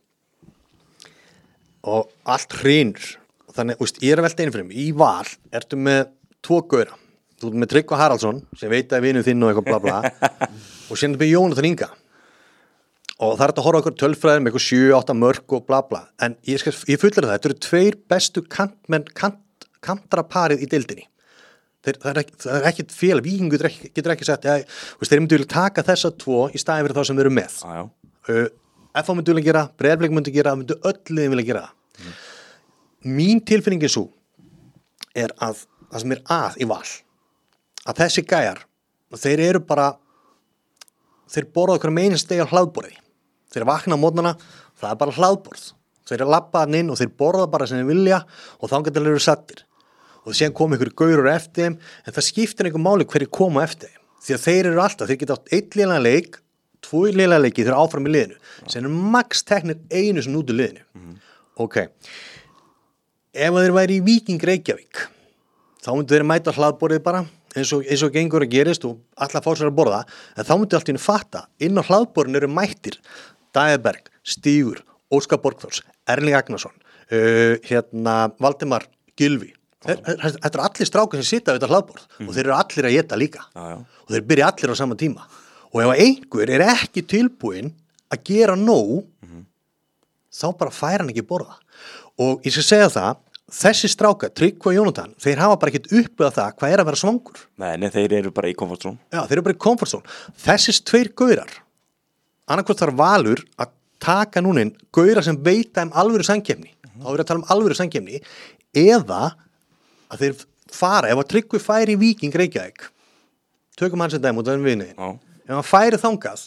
Og allt hrynur. Þannig, úst, ég er að velta einu fyrir mig. Í Val ertu með tvo gaura. Þú ert með Tryggva Haraldsson, sem veit að vinur þinn og eitthvað bla bla. og síðan er með Jónatan Inga. Og það er að horfa okkur tölfræðir með eitthvað sjö, átta mörk og bla bla. En ég, skal, ég fullir það, þetta eru tveir bestu kantmenn, kant, kantraparið í deildinni. Þeir, það er ekki, það er ekkit félag, Víkingur getur ekki, getur ekki sagt, ja, veist, þeir myndu vilja taka þessa tvo í staðin fyrir þá sem þeir eru með. Ah, uh, F H myndu vilja gera, Breiðablik myndu gera, myndu öll liðin vilja gera. Mm. Mín tilfinning er svo, er að það sem er að í Val, að þessi gæjar, þeir eru bara, þeir borða okkur með einu stegi á hlaðborði. Þeir vakna á mótnana, það er bara hlaðborð. Þeir eru að labba hann inn og þeir borða bara sem þeir vilja og þá getur þeir eru sattir. Og síðan koma ykkur gaurur eftir þeim en það skiptir einhver máli hverju koma eftir þeim því að þeir eru alltaf, þeir geta átt einn lélegan leik tvo lélegan leiki þeir eru áfram í liðinu sem eru max teknir einu sem út úr liðinu mm. ok ef þeir væri í Víking Reykjavík þá myndu þeir mæta hlaðborðið bara eins og, eins og gengur að gerist og alla fá sér að borða en þá myndu allt í henni fatta inn á hlaðborðinu eru mættir Dæðberg, Stígur, Óskar Borgþórs Erling Agnarsson uh, hérna Valdimar Gylfi þetta er allir strákar sem sita við þetta hlaðborð mm. og þeir eru allir að éta líka já, já. og þeir byrja allir á sama tíma og ef einhver er ekki tilbúinn að gera nóg mm. þá bara fær hann ekki borða og ég skal segja það þessi strákar, Tryggva og Jónatan þeir hafa bara ekkert upplifað það hvað er að vera svangur nei, nei, þeir eru bara í comfort zone já, þeir eru bara í comfort zone þessis tveir gaurar annarkvort þarf Valur að taka núnin gaurar sem veita um alvöru samkeppni mm. þá er að tala um alvöru samkeppni eða að þeir fara, ef að Tryggvi færi í Víking Reykjavík tökum hann sem dæmi út af vinni Já. ef hann færi þangað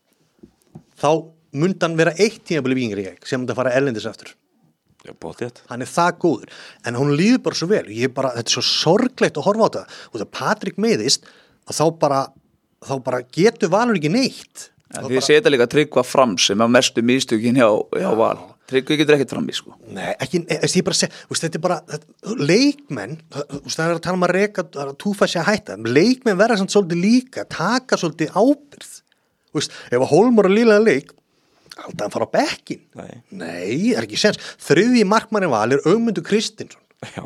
þá myndi hann vera eitt tímabil í Víking Reykjavík sem myndi að fara erlendis eftir Já, bóttið. hann er það góður, en hún líður bara svo vel ég bara, þetta er svo sorglegt að horfa á þetta og þegar Patrik meiðist þá bara, þá bara getur Valur ekki neitt Ja, því setja líka Tryggva fram sem að mestu místökin hjá, hjá Val Tryggvi getur ekkert fram í sko Nei, ekki, ég bara seg, þetta er bara þetta, leikmenn, það er að tala um að reka að túfa sér að hætta, leikmenn verða samt svolítið líka, taka svolítið ábyrgð veist, ef að Hólmar er lílega leik alltaf hann fara á bekkin Nei. Nei, það er ekki sens þriðji markmanni Val er Ögmundur Kristinsson Já,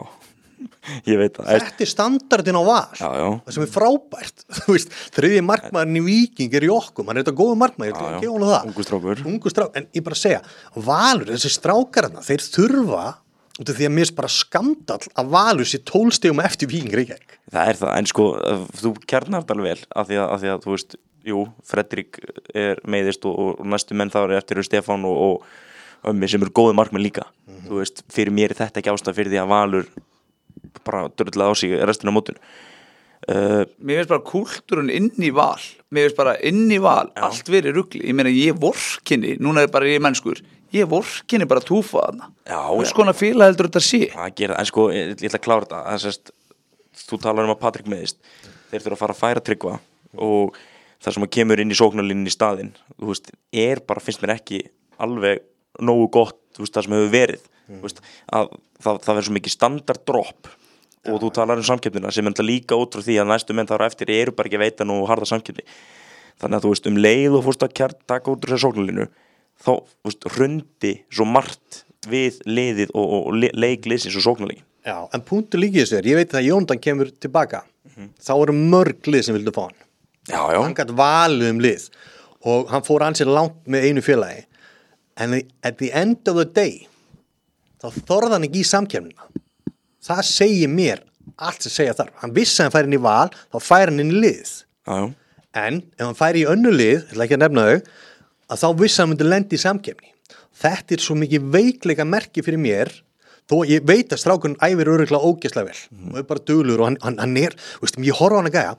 ég veit það. Þetta er standardin á Val Já, já. það sem er frábært Þú veist, þriðji markmann í Víking er í okkur hann er þetta góða markmann, ég Já, já. er ekki það Ungur strákur. Ungur strák, en ég bara að segja Valur, þessi strákarna, þeir þurfa út af því að mér er bara skandall að Valur sé tólstegum eftir Víking Reykjavík Það er það, en sko, þú kjarnar þetta alveg vel af því að, af því að þú veist, jú, Fredrik er meiðist og, og næstu menn þá er eftir eru Stefán og, og ömmi sem eru góði markmenn líka. Mm-hmm. Þú veist, fyrir mér er þetta ekki ástæð fyrir því að Valur bara dörðlega á sig restina af mótinu. Uh, Mér finnst bara kúltúrun inn í Val Mér finnst bara inn í Val Já. allt verið rugli, ég meina ég vorkinni núna er bara ég mennskur, ég vorkinni bara túfa þarna, Já, hvers já. konar félag heldur þetta sé að gera, en sko, ég, ég ætla að klára þetta. Það er sérst, þú talar um að Patrik meiðist. Þeir þurfa að fara að færa Tryggva og það sem að kemur inn í sóknarlínunni í staðinn, þú veist, er bara, finnst mér ekki alveg nógu gott, þú veist, það sem hefur verið. Mm. Þú veist, að það, það verður svo mikið standarddropp og þú talar um samkeppnina sem er líka út frá því að næstu menn þar á eftir eru bara ekki að veita nú harða samkeppni. Þannig að þú veist, um leið og fórst að kjart, taka út úr þessu sóknarlínu, þá, þú veist, hrundi svo margt við liðið og, og le, leikliðsins og sóknarlíkin. Já, en punktu líkið þessu er, ég veit að Jóndan kemur tilbaka mm-hmm. þá eru mörg lið sem vildu fá hann Já, já. hann gætt valið um lið og hann fór ansið langt með einu félagi en at the end of the day þá þorði hann ekki í samkeppnina það segir mér allt sem segja þarf hann vissi að hann færi inn í Val þá færi hann inn í lið Já, já. en ef hann færi í önnu lið, ég ætla ekki að nefna þau að þá vissi að hann myndi lendi í samkeppni þetta er svo mikið veikleika merki fyrir mér þó ég veit að strákurinn æfir örugglega ógeðslega vel mm. og er bara duglur og hann, hann, hann er veist, ég horfa á hann að gæja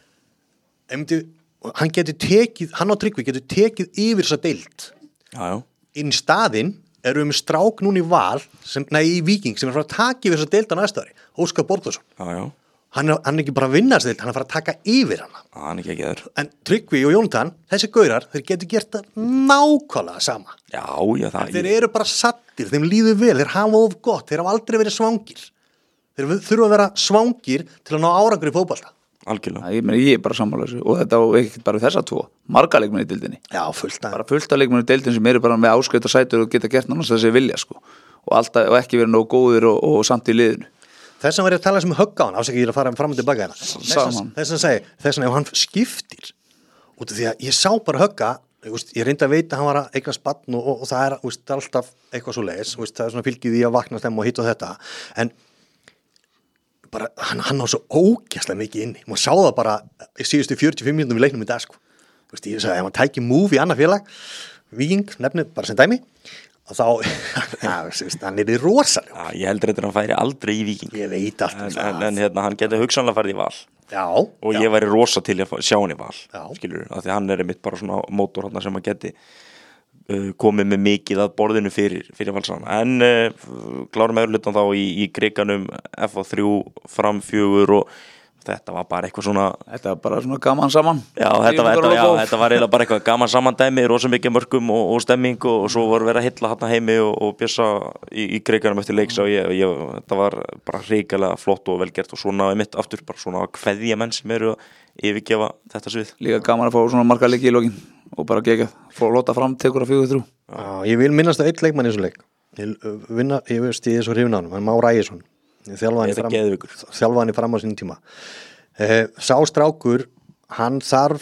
myndi, hann getur tekið hann á Tryggvi getur tekið yfir þessa deild Já, já. inn í staðinn erum við með strák núna í Val sem, nei í Víking sem er að fara að taka yfir þessa deild á næsta ári Óskar Borgþórsson Já, já. hann er, hann er ekki bara að vinna þessa deild hann er að fara að taka yfir hana Já, hann er ekki ekki þar. en Tryggvi og Jónatan, þessi gaurar þeir getur gert það nákvæmlega sama Já, já, það þeir eru bara sattir, þeim líður vel þeir hafa of gott, þeir hafa aldrei verið svangir þeir þurfa að vera svangir til að ná árangur í fótbolta algjörlega. ég, meina, ég er bara sammála þessu og þetta á ekki bara þessa tvo marga leikmenn í deildinni já, fullt að bara fullt af leikmenn í deildinni sem eru bara með áskrift og sætur og geta gert náttúrulega þessi vilja sko. og, alltaf, og ekki verið nógu góðir og, og samt í liðinu þess að var ég að tala sem högg á hann ásækja ég er að fara fram og tilbaka hérna Saman. þess að segja, þess að ef hann skiptir út af því að ég sá bara högga ég, ég reyndi að veita að hann var að eignast barn og, og, og það er, úst, er alltaf eitthvað svo leiðis það er svona fylgið í að vakna stemma og hitt og þetta en bara, hann, hann á svo ógæslega mikið inni maður sá það bara í síðustu fjörutíu og fimm mínútum í leiknum í dag sko. Vist, ég sagði, ef hann tæki move í annað félag Víking, nefnir bara sem dæmi og þá, ja, veist, hann er í rosalega Já, ég heldur þetta að hann færi aldrei í Víking. ég veit allt En, en, en hérna, hann getur hugsanlega farið í Val já, og já. ég væri rosa til að fá- sjá hann í Val, Já. skilur, af því að hann er einmitt bara svona mótor hann sem að geti uh, komið með mikið að borðinu fyrir, fyrir Valsarana. En uh, klárum meður hlutan þá í, í kriganum F A þrjú, fram fjögur og þetta var bara eitthvað svona þetta var bara svona gaman saman Já, þetta var, þetta, já, þetta var eiginlega bara eitthvað gaman samandæmi, rosa mikið mörkum og, og stemming og, og svo var verið að hylla hann heimi og, og bjössa í, í kriganum eftir leiks og ég, ég, þetta var bara hrikalega flott og velgert og svona mitt aftur, bara svona kveðja menn sem eru að yfirgefa þetta svið. líka gaman að fá svona marga leiki í lokin og bara gegja, fór lóta fram tekur að fjögur þrjú Já, ég vil minnast að einn leikmann í þessu leik ég, uh, vinna, ég veist ég er svo hrifin á hann hann Már Ægisson þjálfaði Þetta fram, geðveikur. þjálfaði fram á sínum tíma uh, sá strákur hann þarf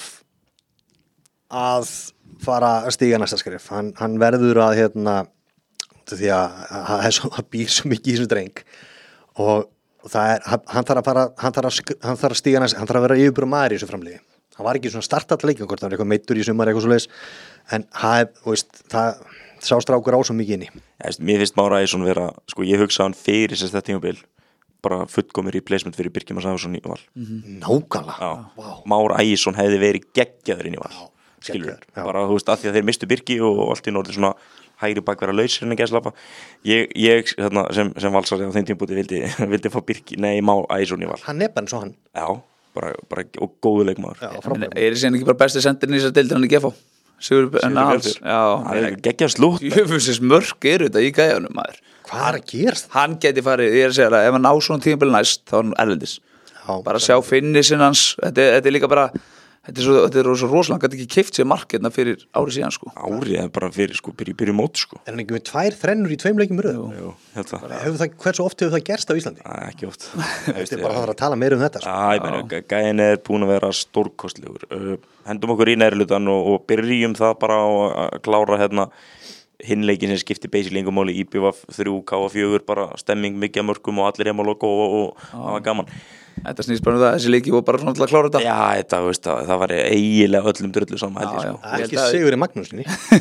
að fara að stíga næsta skrif hann, hann verður að hérna, því að hann býr svo mikið í þessu dreng og, og það er hann þarf að fara hann þarf að, sk- hann þarf að stíga næsta hann þarf að vera yfirbúra maður í þessu framliði hann var ekki svona startall leik hvort það var eitthvað meittur í sumar eitthvað svoleiðis en hann, veist, það sá strákur á svo mikið inni Já, veist, mér finnst Már Ægisson vera, sko ég hugsa hann fyrir sem þetta tímabil bara fullkomur replacement fyrir Birkir Már Sævarsson í Val nákvæmlega, Já, Már Ægisson hefði verið geggjaður inn í Val skilur, geggjaður, já. bara þú veist að því að þeir mistu Birki og allt í norður svona hægri bakverða lausir en ekki að slappa ég, ég hérna, sem, sem valsari á þeim tímpúti vildi, vildi fá Birki, nei Már Ægisson í Val hann er bara eins og hann Já, bara, bara og góðu leikmaður Já, En frábær. er þessi ekki bara besti sendirinn í þessar deildir hann í G F H? Sigur Bjartur Hans Það Já, er geggjað slútt jöfusins mörk eru þetta í gæjanum maður hvað er að gerast? Hann geti farið, ég er að segja það ef hann ná svona tímabil næst þá er hann erlendis Já, bara sjá finnisinn hans þetta, er- þetta er líka bara þetta er svo, þetta er svo rosalega, hann gæti ekki keypt sér marketna fyrir árið síðan sko Árið er bara fyrir sko, byrju, byrju mót sko er hann ekki með tvær þrennur í tveim leikjum röð Jú, held það hefur það, hversu oft hefur það gerst á Íslandi? Það er ekki oft Þetta er bara að fara að tala meira um þetta sko. Já, ég meina, gæðin er búin að vera stórkostlegur uh, Hendum okkur í næri hlutan og, og byrjum það bara á að klára hérna hinleikin sem skipti basically engum máli I B V þrjú K fjögur bara stemming mikið að mörgum og allir heim á logo og, og það var gaman Þetta snýst bara um það, þessi leiki og bara svona til að klára þetta Já, þetta, þú veist, það, það var eiginlega öllum drullu saman held ég Já, sko Það er Ég ekki held að- Sigurði Magnúsinni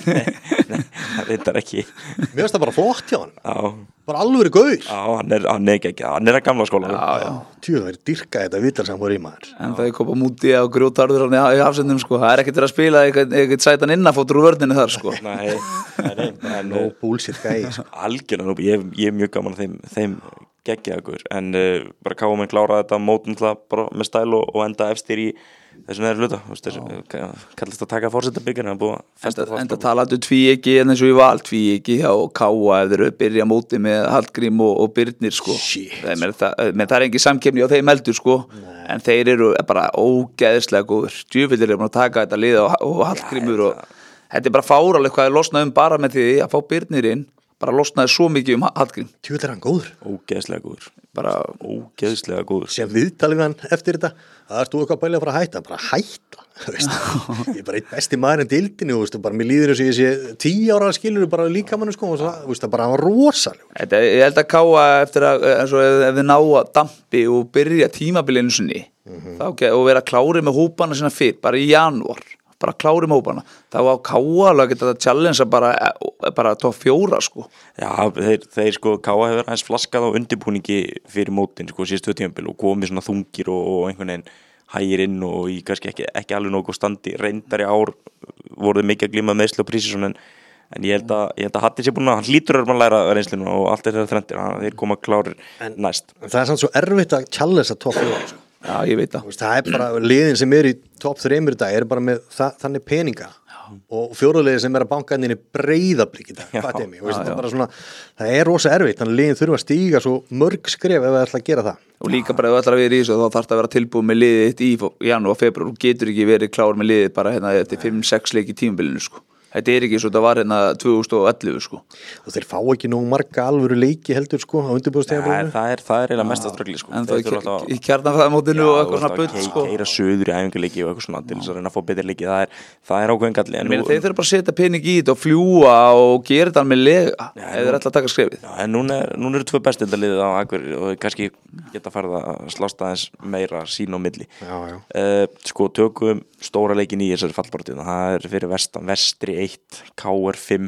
Það reyndar ekki mér finnst það bara flott hjá hann Já, bara alveg gaur já, hann er, hann er ekki ekki, hann er að gamla skóla Já, já tjú það er dyrka þetta vital sem voru í maður En það er kopa múti á grjótarður hann í hafsendum sko Það er ekkert verið að spila eitthvað, eitthvað sætan innafótur úr vörninu þar sko Nei, nei, nei, en no bullshit gæi sko. algjörlega nú, ég, ég er mjög gaman að þeim, þeim geggjaður en uh, bara káum en klára þetta mótum það bara með stæl og, og enda efstir í þessum neðri hluta þú veist, þessum, kallast að taka fórsetabyggjana það er búið að festa Enda, það enda talandi tví ekki en eins og ég val tví ekki hjá Káa ef þeir eru að byrja móti með Hallgrím og, og Birnir sko Shit. það, menn, það, menn, það er engin samkemni á þeim heldur sko en þeir eru bara ógeðslega góður djúvillir er búin að taka þetta lið og, og Hallgrímur og þetta er bara fáraleg hvað er losnað um bara með því að fá Birnir inn bara losnaði svo mikið um Hallgrím tjú er hann góður ógeðslega góður bara ógeðslega góður sem viðtalið við hann eftir þetta það er þú eitthvað bælið að fara að hætta bara hætta þú veist. ég er bara einn besti maður en dildinu þú veist, bara mér líður þess að ég sé tíu ára skilur bara líka mann sko, og það, þú veist, það bara hann var rosaleg Þetta, ég held að Káa eftir að eins og ef, ef þið ná að dampi og byrja tímabilinu sinni mm-hmm. þá, og vera klárið með hópana sinna fyrr bara í janúar, bara klárið með hópana þá á Káa alveg að geta að challengea bara, bara tók fjóra sko Já, þeir, þeir sko, Káa hefur aðeins flaskað á undirbúningi fyrir mótin sko, síðustu tímabil og komið svona þungir og, og einhvern veginn hægir inn og í kannski ekki, ekki alveg nógu standi reyndar í ár voruð mikið að glíma meðsli og prísisson en, en ég held að, ég held að Hatti sé búin að hann hlýtur að læra reynslinu og allt er það þrendir þeir koma klárir En- næst en það er samt svo erfitt að challengea top fjóra sko. Já, ég veit það Þú veist, það er bara liðin sem er í top þreymur í dag eru bara með það, þannig peninga já. Og fjóruðliðin sem er að banka inn í breyðablík í dag, hvað er mér það, er svona, það er rosa erfitt, þannig að liðin þurfa að stíga svo mörg skref ef það ætla að gera það og líka bara ef þú ætlar að vera í þessu þá þarf það að vera tilbúið með liðið þitt í janúar og februar og getur ekki verið klár með liðið bara hérna eftir fimm sex leiki í tímabilinu sko þetta er ekki svo þetta var hérna tvö þúsund og ellefu sko og þeir fá ekki nógu marga alvöru leiki heldur sko á Nei, undirbúðstíðabilinu það er, það er eiginlega mesta ströggli sko. en Þeir þá þurfa í, alltaf- í kjarnanfæðamótinu og eitthvað svona Já, bull þú veist, sko að keira söður í æfingarleiki og eitthvað svona til þess að reyna að fá betri leiki það er, það er ákveðin galli en Meina, nú- þeir þurfa bara að setja pening í þetta og fljúa og gera þetta með lega ef þeir ætla að taka skrefið Já, en núna, er, núna eru tvö bestildaliðið á Akureyri og kannski geta farið að slást aðeins meira sín á milli já, já. uh, sko tökum stóra leikin í þessari fallbartíð það er fyrir vestan, vestri eitt K R fimm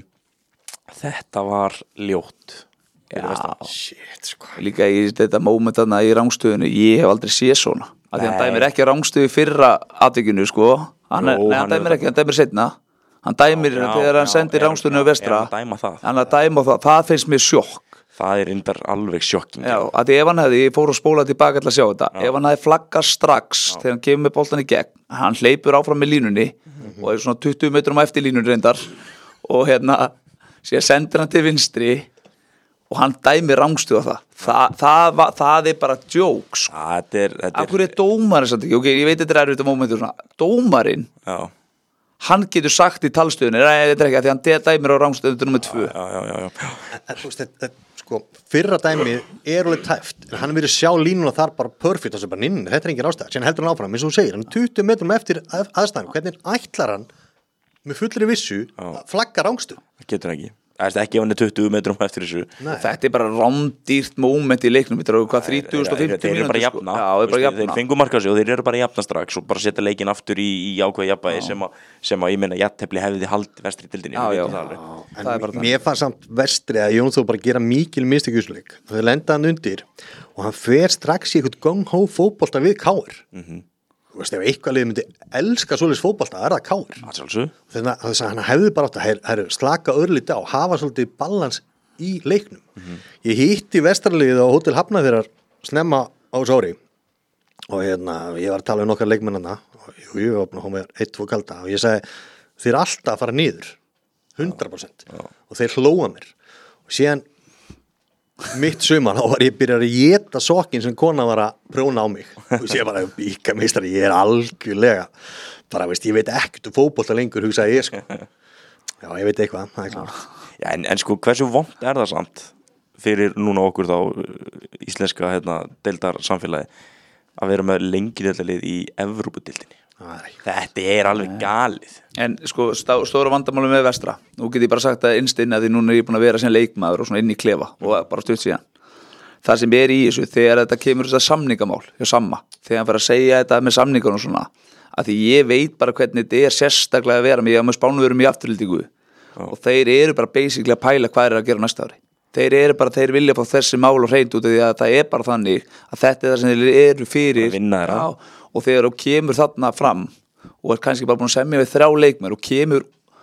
þetta var ljótt fyrir vestan. Shit, sko. líka í þetta moment þarna í rángstöðinu ég hef aldrei séð svona að því hann Nei. dæmir ekki rángstöðu fyrra atvikinu sko hann, er, Jó, nei, hann hann er- dæmir ekki, hann dæmir setna hann dæmir Já, þegar hann já, sendir er- rángstöðinu já, vestra er hann að dæma það? hann að dæma það, það finnst mér sjokk það er reyndar alveg sjokking já, að því ef hann hefði, ég fór að spóla tilbaka til að sjá þetta, ef hann hefði flaggað strax þegar hann kemur með boltan í gegn hann hleypur áfram með línunni og er svona tuttugu metrum á eftir línun reyndar og hérna síðan sendir hann til vinstri og hann dæmir rángstöðu á það Þa, það, það, það er bara joke sko. þetta er, þetta af hverju er dómarinn samt ekki, ok, ég veit þetta er erfitt á momentu svona, dómarinn já, hann getur sagt í talstöðunni, nei, þetta er ekki að því hann de- dæmir á rángstöðu nummer tvö já, já, já, já. En, en, þú veist, þetta, sko, fyrra dæmið er alveg tæft en hann verið sjá línuna þar bara perfect og svo bara ninn, þetta er engin ástæð síðan heldur hann áfram, eins og þú segir, hann er tuttugu metrum eftir að, aðstæðan, hvernig ætlar hann með fullri vissu að flagga rángstu það getur ekki Það er ekki ef hann er tuttugu metrum eftir þessu. Þetta er bara rándýrt moment í leiknum. Þetta er hvað þrítugasta og fimmtíu mínútur. Þeir eru bara sko. jafna. Já, þeir bara jafna. Þeir fengu marka á sig og þeir eru bara jafna strax og bara setja leikinn aftur í, í ákveð jafnvægi sem að, sem að ég meina jafntefli hefði haldið Vestri deildinni. Já, já. En mér fannst samt Vestri að Jón Þór bara gera mikil mistök í þessu leik. Þeir lenda hann undir og hann fer strax í eitthvað gung-hó fótbolta við K R. Mm-hmm. Þú veist, ef eitthvað liðið myndi elska svoleiðis fótbolta, er það K R. Þannig að hann hefði bara átt að her, her, slaka örlítið á, hafa svolítið balans í leiknum. Mm-hmm. Ég hitti Vestraliðið á Hótel Hafnarfjarðar snemma á þessu ári og hérna, ég var að tala um nokkar leikmennana og jú, ég var búin að koma með eitt, tvo kalda og ég sagði, þeir eru alltaf að fara niður hundrað prósent já, já. Og þeir hlóa mér og síðan mitt sumar, þá var ég byrjar að geta sokkin sem kona var að prjóna á mig og sé bara, bíka meistari, ég er algjörlega bara, veist, ég veit ekkert um fótbolta lengur, hugsaði ég sko já, ég veit eitthvað, það er klart já, en, en sko, hversu vont er það samt fyrir núna okkur þá íslenska, hérna, deildar samfélagi að vera með lengi deildalið í Evrópudeildinni þetta er alveg galið en sko stá, stóra vandamáli með Vestra nú get ég bara sagt að innst inn að því núna er ég búin að vera sem leikmaður og svona inn í klefa og bara stutt síðan það sem er í þessu þegar þetta kemur þess að samningamál hjá Samma þegar hann fyrir að segja þetta með samningan og svona að því ég veit bara hvernig þetta er sérstaklega að vera með ég á með Spánverðum í afturlýtingu og þeir eru bara basically að pæla hvað er að gera næsta ári þeir eru bara, þeir vilja fá þessi mál og hreint út af því að það er bara þannig að þetta er það sem þeir eru fyrir já, og þegar þú kemur þarna fram og er kannski bara búin að semja við þrjá leikmenn og kemur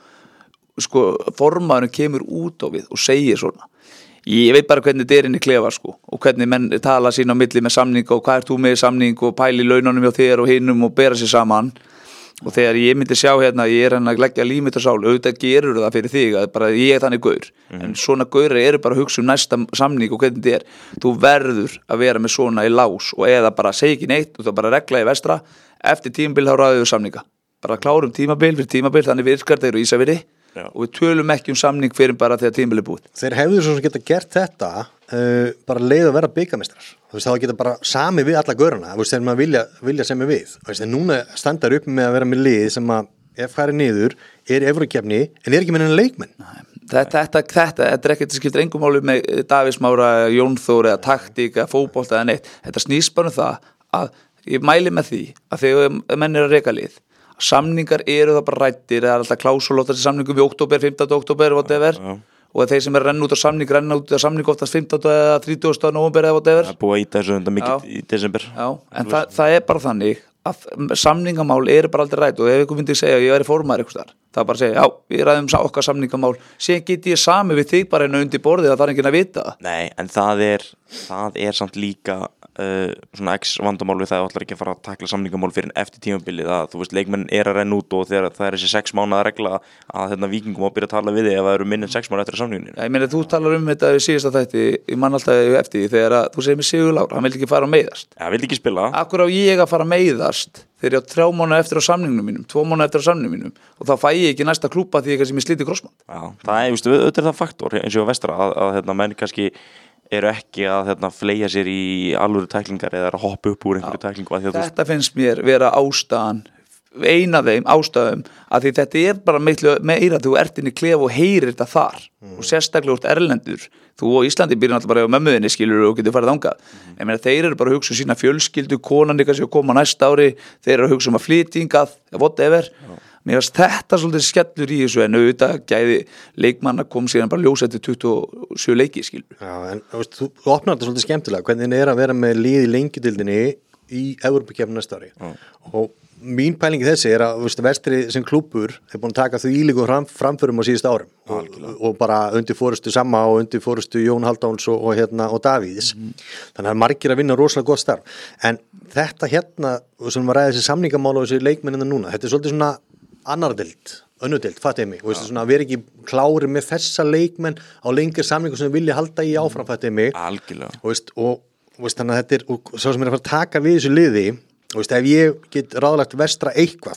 sko, formaðurinn kemur út á við og segir svona ég veit bara hvernig þetta er inn í klefa sko og hvernig menn tala sín á milli með samning og hvað er þú með samning og pæli laununum hjá þér og hinnum og bera sér saman og þegar ég myndi sjá hérna ég er hann að leggja límit á sál auðvitað gerur það fyrir þig að bara ég er þannig gaur mm. en svona gaurar eru bara að hugsa um næsta samning og hvernig þetta er þú verður að vera með svona í lás og eða bara segja ekki neitt og það bara regla í Vestra eftir tímabil þá ræðum við samninga bara klárum tímabil fyrir tímabil þannig virkar þeir og Ísafirði Já. Og við tölum ekki um samning fyrir bara þegar tímabil er búið þeir hefðu svo sem geta gert þetta uh, bara leið að vera byggamestrar þú veist þá geta bara sami við alla gaurana þú veist þegar maður vilja, vilja sem er við þú veist þegar núna standar upp með að vera með lið sem að ef færi niður er í Evrókefni en er ekki með enn leikmenn þetta, þetta, þetta, þetta er ekkert skiptir engum máli með Davíð Smára, Jón Þór eða taktík eða fótbolta eða neitt þetta snýst bara um það að ég mæli með því að þegar menn er að reka lið samningar eru það bara rættir það er alltaf klásulóttar til samningum í október, fimmtánda október whatever, ja, ja. Og þeir sem er renn út á samning renn út á samning oftast fimmtánda eða þrítugasta nóvember eða whatever það er búið að íta þessu enda mikið í desember já, en það, það er bara þannig að samningamál eru bara aldrei rætt og ef ykkur myndi segja að ég væri formaður eitthvað þar það er bara að segja, já, við ræðum okkar samningamál síðan get ég sami við þig bara einu undir borðið að það er enginn að vita nei, en það er, það er samt líka uh, svona x vandamál við það að ætlar ekki að fara að takla samningamál fyrir en eftir tímabilið að þú veist, leikmenn er að renna út og þegar það er þessi sex mánaða regla að hérna vikingum á að byrja að tala við þig ef það eru minn en sex mánaða eftir samningunni ég meina, þú talar um þetta í síðasta þætti ég man alltaf eftir því þegar að, þú segir mér Sigur Lár, hann vil ekki fara að meiðast ja, vil ekki spila Akkur á ég að fara að meiðast þegar ég á þrjá mánuði eftir á samningnum mínum tvo mánuði eftir á samningnum mínum og þá fæ ég ekki næsta klúpa því eitthvað sem ég slíti krossmann Já, það er, veistu, auðvitað er það faktor eins og á Vestra að, að hérna, menn kannski eru ekki að hérna, fleia sér í alvöru tæklingar eða að hoppa upp úr einhverju tæklingu að Þetta þú... finnst mér vera ástæðan eina af þeim ástæðum að því þetta er bara meira þú ert inn í klef og heyrir þetta þar mm. og sérstaklega úr erlendur þú og Íslandi byrjum alltaf bara á mömmuðinni skilur og getur farið þangað mm. en meina, þeir eru bara að hugsa um sína fjölskyldu konan ykkar sem koma næsta ári þeir eru að hugsa um að flytingað whatever mm. mér finnst þetta svolítið skellur í þessu en auðvitað gæði leikmanna kom síðan bara ljósa til tuttugu og sjö leiki skilur Já, en veist, þú, þú opnar þetta svolítið skemmtilega hvernig er að vera með lið í lengjudildinni í Evrópukeppni næsta ári mm. og mín pælingi þessi er að veist, Vestri sem klúbbur er búin að taka því ílíku fram, framförum á síðust árum og, og bara undir fórustu Samma og undir fórustu Jón Haldáns og, og, hérna, og Davíðs mm. þannig að margir að vinna rosalega gott starf en þetta hérna sem var ræðið þessi samningamál og þessi leikmennina núna þetta er svolítið svona annar deild önnur deild, fattu ég mig og veist, svona, við erum ekki klári með þessa leikmenn á lengri samningu sem við vilja halda í áfram fattu ég mig Algjörlega. og, veist, og, og veist, þannig að þetta er og svo sem er að fara að taka við þessu liði og veist, ef ég get ráðlagt Vestra eitthvað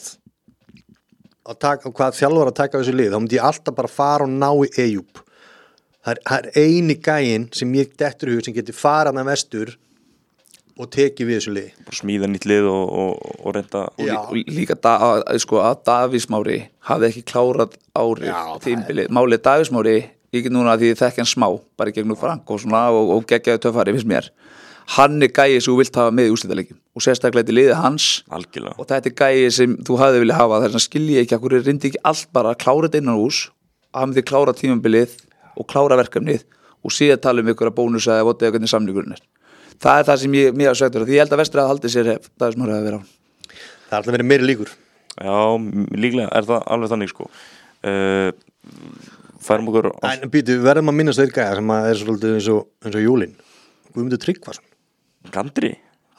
að taka, hvað þjálfar að taka þessu lið, þá myndi ég alltaf bara fara og ná í Eyjúb. Það er, það er eini gæinn sem ég dettur í hug sem getur farað að Vestur og tekið við þessu lið. Bara smíða nýtt lið og, og, og reynda. Og, lí, og líka da, að, sko, að Davíð Smári hafði ekki klárað árið tímbilið. Málið Davíð Smári ég get núna að því ég þekki hann smá bara í gegnum Frank og svona og, og geggjaði töffari finnst mér, hann er gæi sem þú vilt hafa með í úrslitaleikjum og sérstaklega í liði hans algjörlega. Og þetta er gæi sem þú hafði vilja hafa þess að skilja ekki að hverju reyndi ekki allt bara að klára þetta innan hús að hann myndi klára tímabilið og klára verkefnið og síðan tala um ykkur að bónusa eða vota eða hvernig samningurinn er. Það er það sem ég mér sveitur því ég held að Vestri að haldi sér hef, það er sem hann hefur verið á. Það er alltaf verið meiri líkur. Já, líklega er það alveg þannig sko. Uh, færum okkur á... En býtu, verðum að minnast þeir gæja sem að er svolítið eins og, eins og Júlin Guðmundur Tryggvason Gandri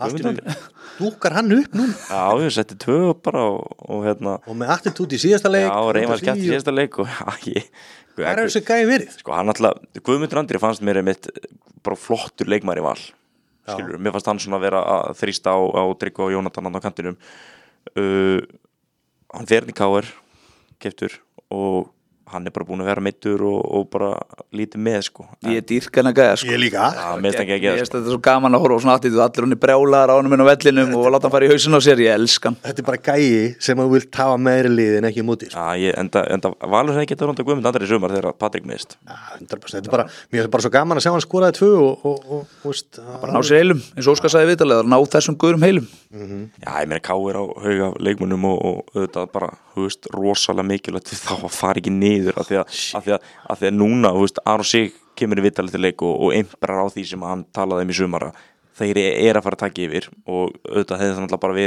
Dúkar hann upp núna Já, ég setti tvö bara og, og hérna og með attitút í síðasta leik Já, Reymar skemmt í síðasta leik og já, ég Hvað er þessi gæi verið? Sko, hann alltaf, Guðmundur Andri fannst mér einmitt bara flottur leikmaður í val skilur, mér fannst hann svona vera að þrýsta á, á Tryggva og Jónatan á kantinum uh, hann fer í K R keyptur og hann er bara búin að vera meiddur og, og bara lítið með sko. Ég er dýrkan að gæða sko. Ég líka Já, mér finnst ekki að geða sko. Þetta er svo gaman að horfa á svona attitút allir hann er brjálaðar á honum inn á vellinum og láta hann fara í hausinn á sér, ég elskan Þetta er bara gæi sem þú vilt hafa meðri liðin ekki mútið sko. Já, ég, enda, enda Valur hefði getað rúnda Guðmund Andri í sumar þegar Patrik miðst Já, hundra prósent Þetta er bara, mér finnst bara svo gaman að sjá hann skoraði tvö og, og, og, og veist, bara ná sér heilum, eins og Óskar sagði viðtalið ná þessum guðurum heilum mm-hmm. Já, ég meina K R á hauga leikmönnum og, og auðvitað bara, þú veist, rosalega mikilvægt þá að fara ekki niður af því að, af því að, af því að núna, þú veist, Aron Sig kemur í viðtalið til leik og, og einbrar á því sem hann talaði um í sumara þeir er að fara að taka yfir og auðvitað hefði það náttúrulega bara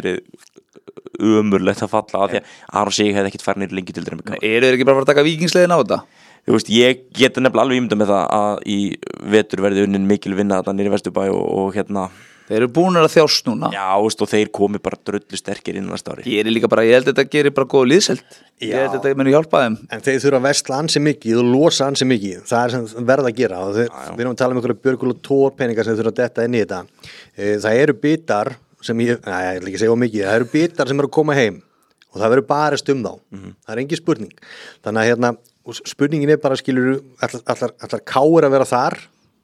verið ömurlegt að falla af því að Aron Sig hefði ekkert farið niður lengi til þeirra Eru þeir ekki bara að fara að taka víkingsleiðin á þetta? Þú veist, ég geta nefnilega alveg ímyndað með það að í vetur verði unnin mikil vinna þetta niður í Vesturbæ og, og hérna Þeir eru búin að þjást núna Já, veist, og þeir komi bara drullu sterkir inn næsta ári Ég er líka bara, ég held að þetta gerir bara góð liðselt Ég held að þetta muni hjálpa þeim En þeir þurfa að versla ansi mikið og losa ansi mikið Það er sem verða að gera og þeir, já, já. Við erum að tala um einhverja Björgul og Tór peningar sem þurfa að detta inn í þetta Það eru bitar sem ég, næ, ég ætla ekki að segja of mikið Það eru bitar sem eru að koma heim og það verður bara stum þá mm-hmm. Það er engin spurning Þannig að hérna, spurningin er bara skilur allar, allar, allar káir að vera þar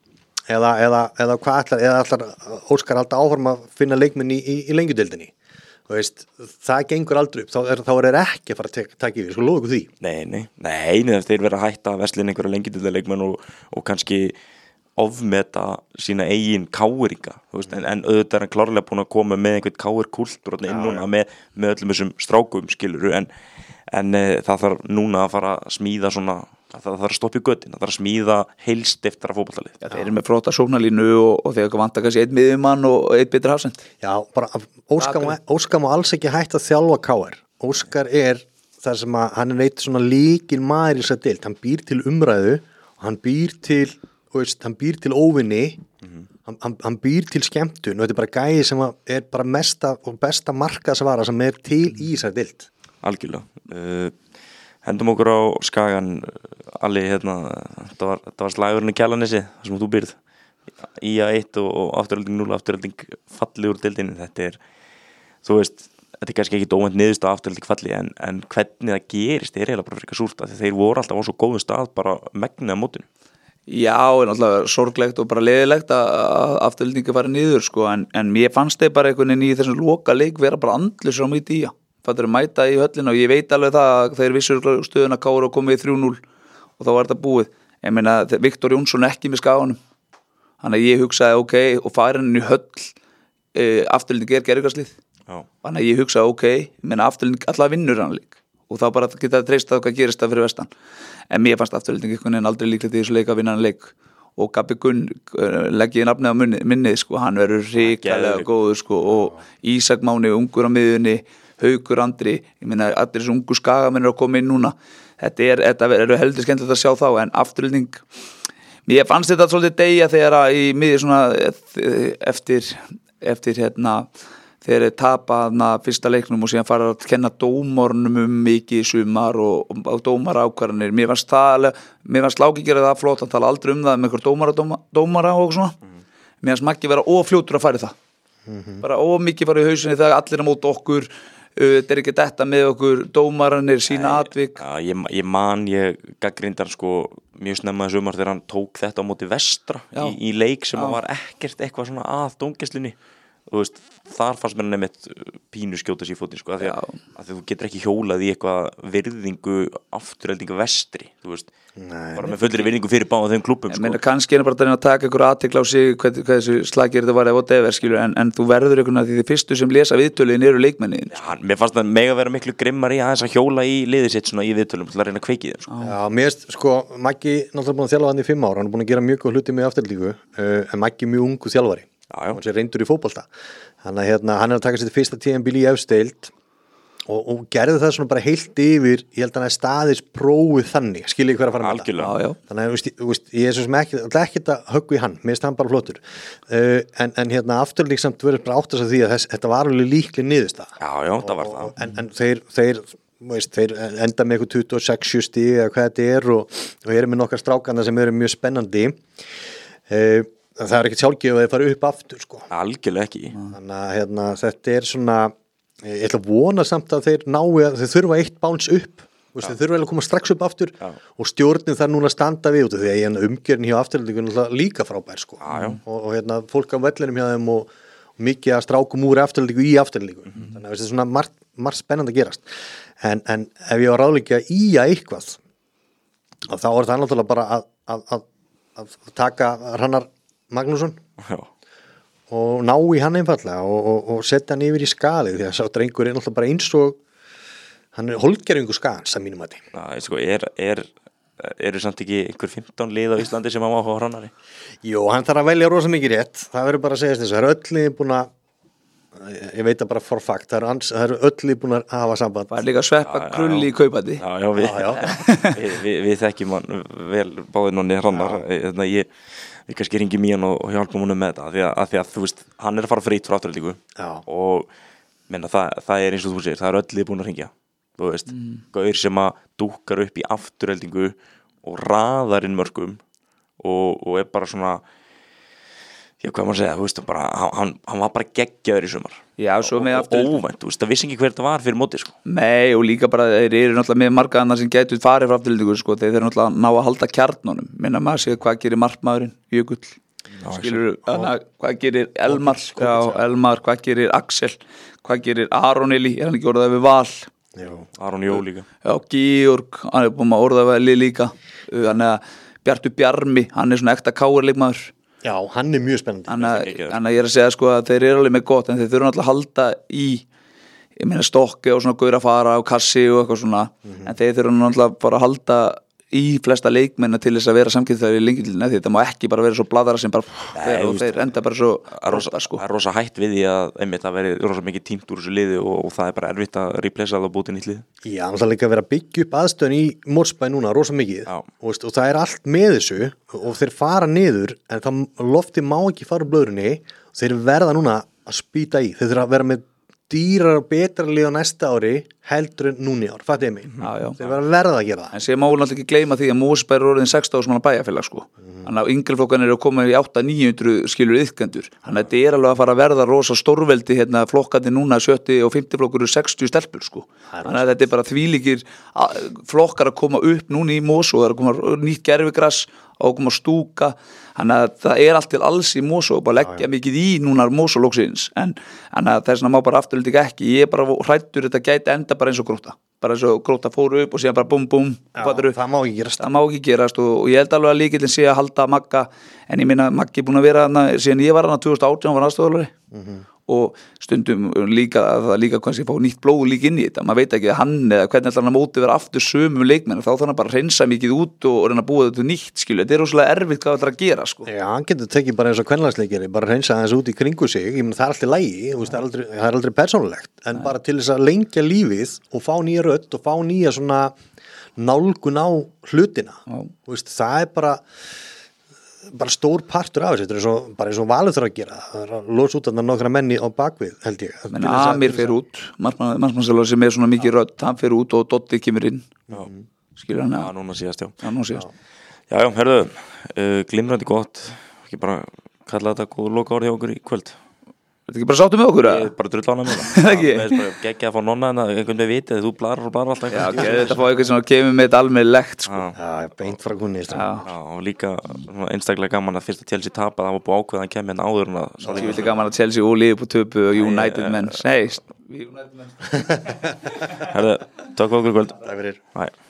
eða, eða, eða hvað allar, eða allar Óskar alltaf áforma að finna leikmenn í, í, í lengjudeildinni veist, það gengur aldrei upp þá er, þá er ekki að fara að taka yfir, sko loðu ykkur því Nei, nei, nei, nei þeir verða að hætta að veslin einhverja lengjudeildarleikmenn og, og kannski ofmeta sína eigin káringa en, en auðvitað er hann klárlega búin að koma með einhvern káirkultúr inn núna með, með öllum þessum strákum skiluru en, en e, það þarf núna að fara að smíða svona það þarf að stoppa í götin, það þarf að smíða heilst eftir að fótboltalið. Já, þeir eru með flotta sóknarlínu og, og þeir vantar kannski einn miðjumann og einn betur hafsend. Já, bara Óskar má, Óskar má alls ekki hætta að þjálfa K R. Óskar er það sem að hann er eitt svona líkil maður í þess að deild, hann býr til umræðu og hann býr til, veist, hann býr til óvinni, mm-hmm. hann, hann, hann býr til skemmtun og þetta er bara gæði sem er bara mesta og besta markaðsvara sem er til í þess að deild. Algjörlega. Uh, hendum okkur á Skagan allir hérna, þetta var, þetta var slagurinn í Kjalarnesi þar sem þú býrð í að eitt og, og afturölding núll afturölding falli úr deildinni, þetta er þú veist, þetta er kannski ekki óvænt niðurst að afturölding falli en, en hvernig það gerist er eiginlega bara frekar súrt því þeir voru alltaf á svo góðum stað bara megnið á mótinu. Já, en alltaf sorglegt og bara leiðilegt að afturöldingi fari niður sko, en, en mér fannst þeir bara einhvern veginn í þessum loka leik vera bara andlausir á mitt í að það eru mæta í höllina og ég veit alveg það að þeir vissur stöðuna Kára og komið í þrjú núll og þá var þetta búið. Ég meina Viktor Jónsson ekki með Skaganum. Þannig að ég hugsaði ok og farin í höll e, afturölding er gerðugarslið. Þannig að ég hugsaði ok, ég meina afturölding alltaf vinnur hann leik og þá bara geta treyst að hvað gerist það fyrir vestan. En mér fannst afturölding einhvern veginn aldrei líklegt í þessu leik að vinna hann leik og Gabi Gunn leggið nafnið á minnið sko, hann verður hrikalega góður sko og Ísak Máni ungur á miðjunni Haukur Andri, ég meina allir þessu ungu Skagamenn eru að koma inn núna þetta er, þetta eru heldur skemmtilegt að sjá þá en afturölding, mér fannst þetta svolítið deyja þegar að í miðju svona eftir, eftir hérna, þegar þeir tapa þarna fyrsta leiknum og síðan fara að kenna dómarnum um mikið í sumar og, og dómara ákvarðanir, mér fannst það mér fannst Láki gera það flott, hann tala aldrei um það með einhver dómara, dómara, dómara og svona mm. mér fannst Maggi vera ófljótur að fara í það mm-hmm. bara ómikið fara í hausinni þegar allir er mót okkur þetta er ekki þetta með okkur dómaranir sína atvik ja, ég, ég man, ég gaggrindar sko mjög snemma þessu umar þegar hann tók þetta á móti Vestra í, í leik sem var ekkert eitthvað svona að dómgæslunni þú veist, þar fannst mér nefnitt pínu skjóta sér í fótinn sko, af því að, að því þú getur ekki hjólað í eitthvað virðingu afturheldingu vestri, þú veist Nei, bara með fullri virðingu fyrir báðum þeim klúbbum Ég sko. meina kannski er bara að taka ykkur athygli á sig hvað, hvað þessu slagir þetta var eða whatever skilur en, en þú verður ykkur að því þið fyrstu sem lesa viðtölin eru leikmennin Já, mér fannst það mega vera miklu grimmar í aðeins að hjóla í liðið sitt svona í viðtölum til að reyna að kveiki þeim sko. Já, mér veist, sko, Maggi náttúrulega búin að þjálfa hann í fimm ára, hann er búin að gera mjög góð hluti með afturlíku, uh, en Maggi er mjög ungu þjálfari, Já, já. hann sé reyndur í fótbolta, hann, hérna, hann er að taka sér til fyrsta tíðanbíl í efsteild og, og gerði það svona bara heilt yfir, ég held að hann er staðis prófið þannig, skiljið hver að fara með Algjörlega. Já, já. þannig að veist, veist, ég er svo sem ekki, ekki að höggu í hann, mér finnst hann bara flottur, uh, en, en hérna afturlík samt verður bara áttast af því að þess, þetta var alveg líklega niðurstaða. Já, já, það var það En, en þeir, þeir, veist, þeir enda með eitthvað tuttugu og sex stig eða hvað þetta er og, og eru með nokkar strákana sem eru mjög spennandi uh, það er ekkert sjálfgefið að þeir fara upp aftur sko. Algjörlega ekki Þannig að hérna, þetta er svona ég ætla að vona samt að þeir nái að þeir þurfa eitt báns upp veist, þeir þurfa að koma strax upp aftur Já. og stjórnin þar núna að standa við út af því að hérna, umgjörn hjá afturlíkun er líka frábær sko. Já, já. og, og hérna, fólk á vellinum hjá þeim og, og mikið að strákum úr afturlíku í afturlíku mm -hmm. þannig að þetta er svona margt, margt spennandi að gerast en, en ef ég var ráðleikja í að eitthvað þá er það náttúrulega bara að, að, að, að taka Hrannar Magnússon Já, og ná í hann einfallega og, og, og setja hann yfir í skalið því að sá drengur er náttúrulega bara eins og hann er holgerfingu skans að mínum að því það sko, er, er eru samt ekki einhver fimmtán lið á Íslandi sem hafa áhuga á Hrannari Jú, hann þarf að velja rosa mikið rétt það verður bara að segja þess að það er öll lið búin að ég veit það bara for fact það eru, það eru öll lið búin að hafa samband Það er líka að sveppa krulli í kaupandi Já, já, við, Já, já. við, við, við þekkjum hann vel báðir nonni Hrannar þannig að ég við kannski ringjum í hann og, og hjálpum honum með þetta af því að, að því að þú veist, hann er að fara frýtt frá afturhaldingu og menna, það, það er eins og þú segir, það er öll lið búin að ringja þú veist, mm. gaur sem að dúkkar upp í afturhaldingu og raðar inn mörkum og, og er bara svona já, hvað maður segja, þú veist, bara, hann, hann var bara geggjaður í sumar Já, svo með og, aftur og óvænt, þú veist, það vissi ekki hver þetta var fyrir móti sko. Nei, og líka bara þeir eru náttúrulega með marga annað sem gætu farið frá afturlíku sko, þeir eru náttúrulega að ná að halda kjarnunum minna maður séð hvað gerir markmaðurinn Jökull, skilur hvað gerir Elmar, já, Elmar hvað gerir Axel, hvað gerir Aron Eli, er hann ekki orðað við Val Jú. Aron Jó líka Já, Georg, hann er búin að orðað við Eli líka hann er Bjartur Bjarmi, hann er svona ekta káarleikmaður Já, hann er mjög spennandi Þannig að ég er að segja sko að þeir eru alveg með gott en þeir þurfa náttúrulega að halda í ég meina stokki og svona gaur að fara á kassi og eitthvað svona mm -hmm. en þeir þurfa náttúrulega bara að halda í flesta leikmenna til þess að vera samkynnt þegar í lengildinni því þetta má ekki bara vera svo bladara sem bara þeir, og þeir enda bara svo rosa, sko. Það er rosa hætt við því að einmitt að veri rosa mikið tímt úr þessu liði og, og það er bara erfitt að replacea það og búti nýtt lið Já, það er líka að vera að byggja upp aðstöðun í Mórsbæ núna rosa mikið og, og það er allt með þessu og þeir fara niður en það lofti má ekki fara úr blöðrunni og þeir verða núna að spýta í þeir þurfa að vera með dýrar og betra lið á næsta ári heldur en núni ár, fattu ég mig já, já. þeir verða að verða að gera það en sem máli náttúrulega ekki gleyma því að Mósberg er orðin sextán ára bæjarfélag sko mm. þannig að yngri flokkan eru að koma í átta til níu hundruð skilur yðkendur þannig að þetta er alveg að fara að verða rosa stórveldi hérna flokkandi núna sjötti og fimmti flokkur eru sextíu stelpur sko þannig að þetta er bara þvílíkir flokkar að koma upp núna í Mosó það er að koma nýtt gerfigras og koma stúka þannig að það er allt til alls í Mosó og bara leggja mikið í núna Mosó-lóksins en, en þess að má bara afturlítið ekki ég er bara hræddur þetta gæti enda bara eins og Gróta bara eins og Gróta fóru upp og síðan bara búm búm það má ekki gerast það má ekki gerast og, og ég held alveg að líkillin sé að halda Magga en ég minna Maggi er búin að vera hana, síðan ég var hana tvö þúsund og átján var aðstofalari mm -hmm. og stundum líka að það líka kannski fá nýtt blóð líka inn í þetta maður veit ekki að hann eða hvernig ætlar hann að móti vera aftur sömu leikmenn þá þarf hann bara að hreinsa mikið út og, og reyna að búa þetta nýtt skilu þetta er rosalega erfitt hvað það ætlar að gera sko. Já, hann getur tekið bara eins og kvenlandsleikari bara hreinsa aðeins út í kringu sig ég menn það er alltaf lægi, það er aldrei, það er aldrei persónulegt en Nei. Bara til þess að lengja lífið og fá nýja rödd og fá nýja svona nálgun á hlutina veist, það er bara bara stór partur af þessu, þetta er svo, bara eins og Valur þarf að gera, það er að losa út að nokkra menni á bakvið, held ég. Men Amir fer út, mannsmannsselvar sem er svona mikið rödd, hann fer út og Dotti kemur inn. Já. Skilur hann? Já, núna síðast, já. Já, núna síðast. Já, já, herðu, uh, glimrandi gott, ekki bara kalla þetta góð loka orði á okkur í kvöld. Ertu ekki bara sáttu með okkur? Ég er bara drull ána með Það ekki? það Mér er bara geggja að fá nonna en einhvern veginn vitið þú blarar og blarar alltaf Já, getur þetta að fá eitthvað sem kemur með þetta almennilegt sko. Já, Já, beint frá kunni Já, já, og líka svona einstaklega gaman að fyrst að Chelsea tapa það var búið ákveð að hann kemur en áður en að sá ég líka vildi gaman að Chelsea og Liverpool töpu og United Nei, menn Nei, United menn Herðu, takk fyrir okkur í kvöld Takk fyrir Bye.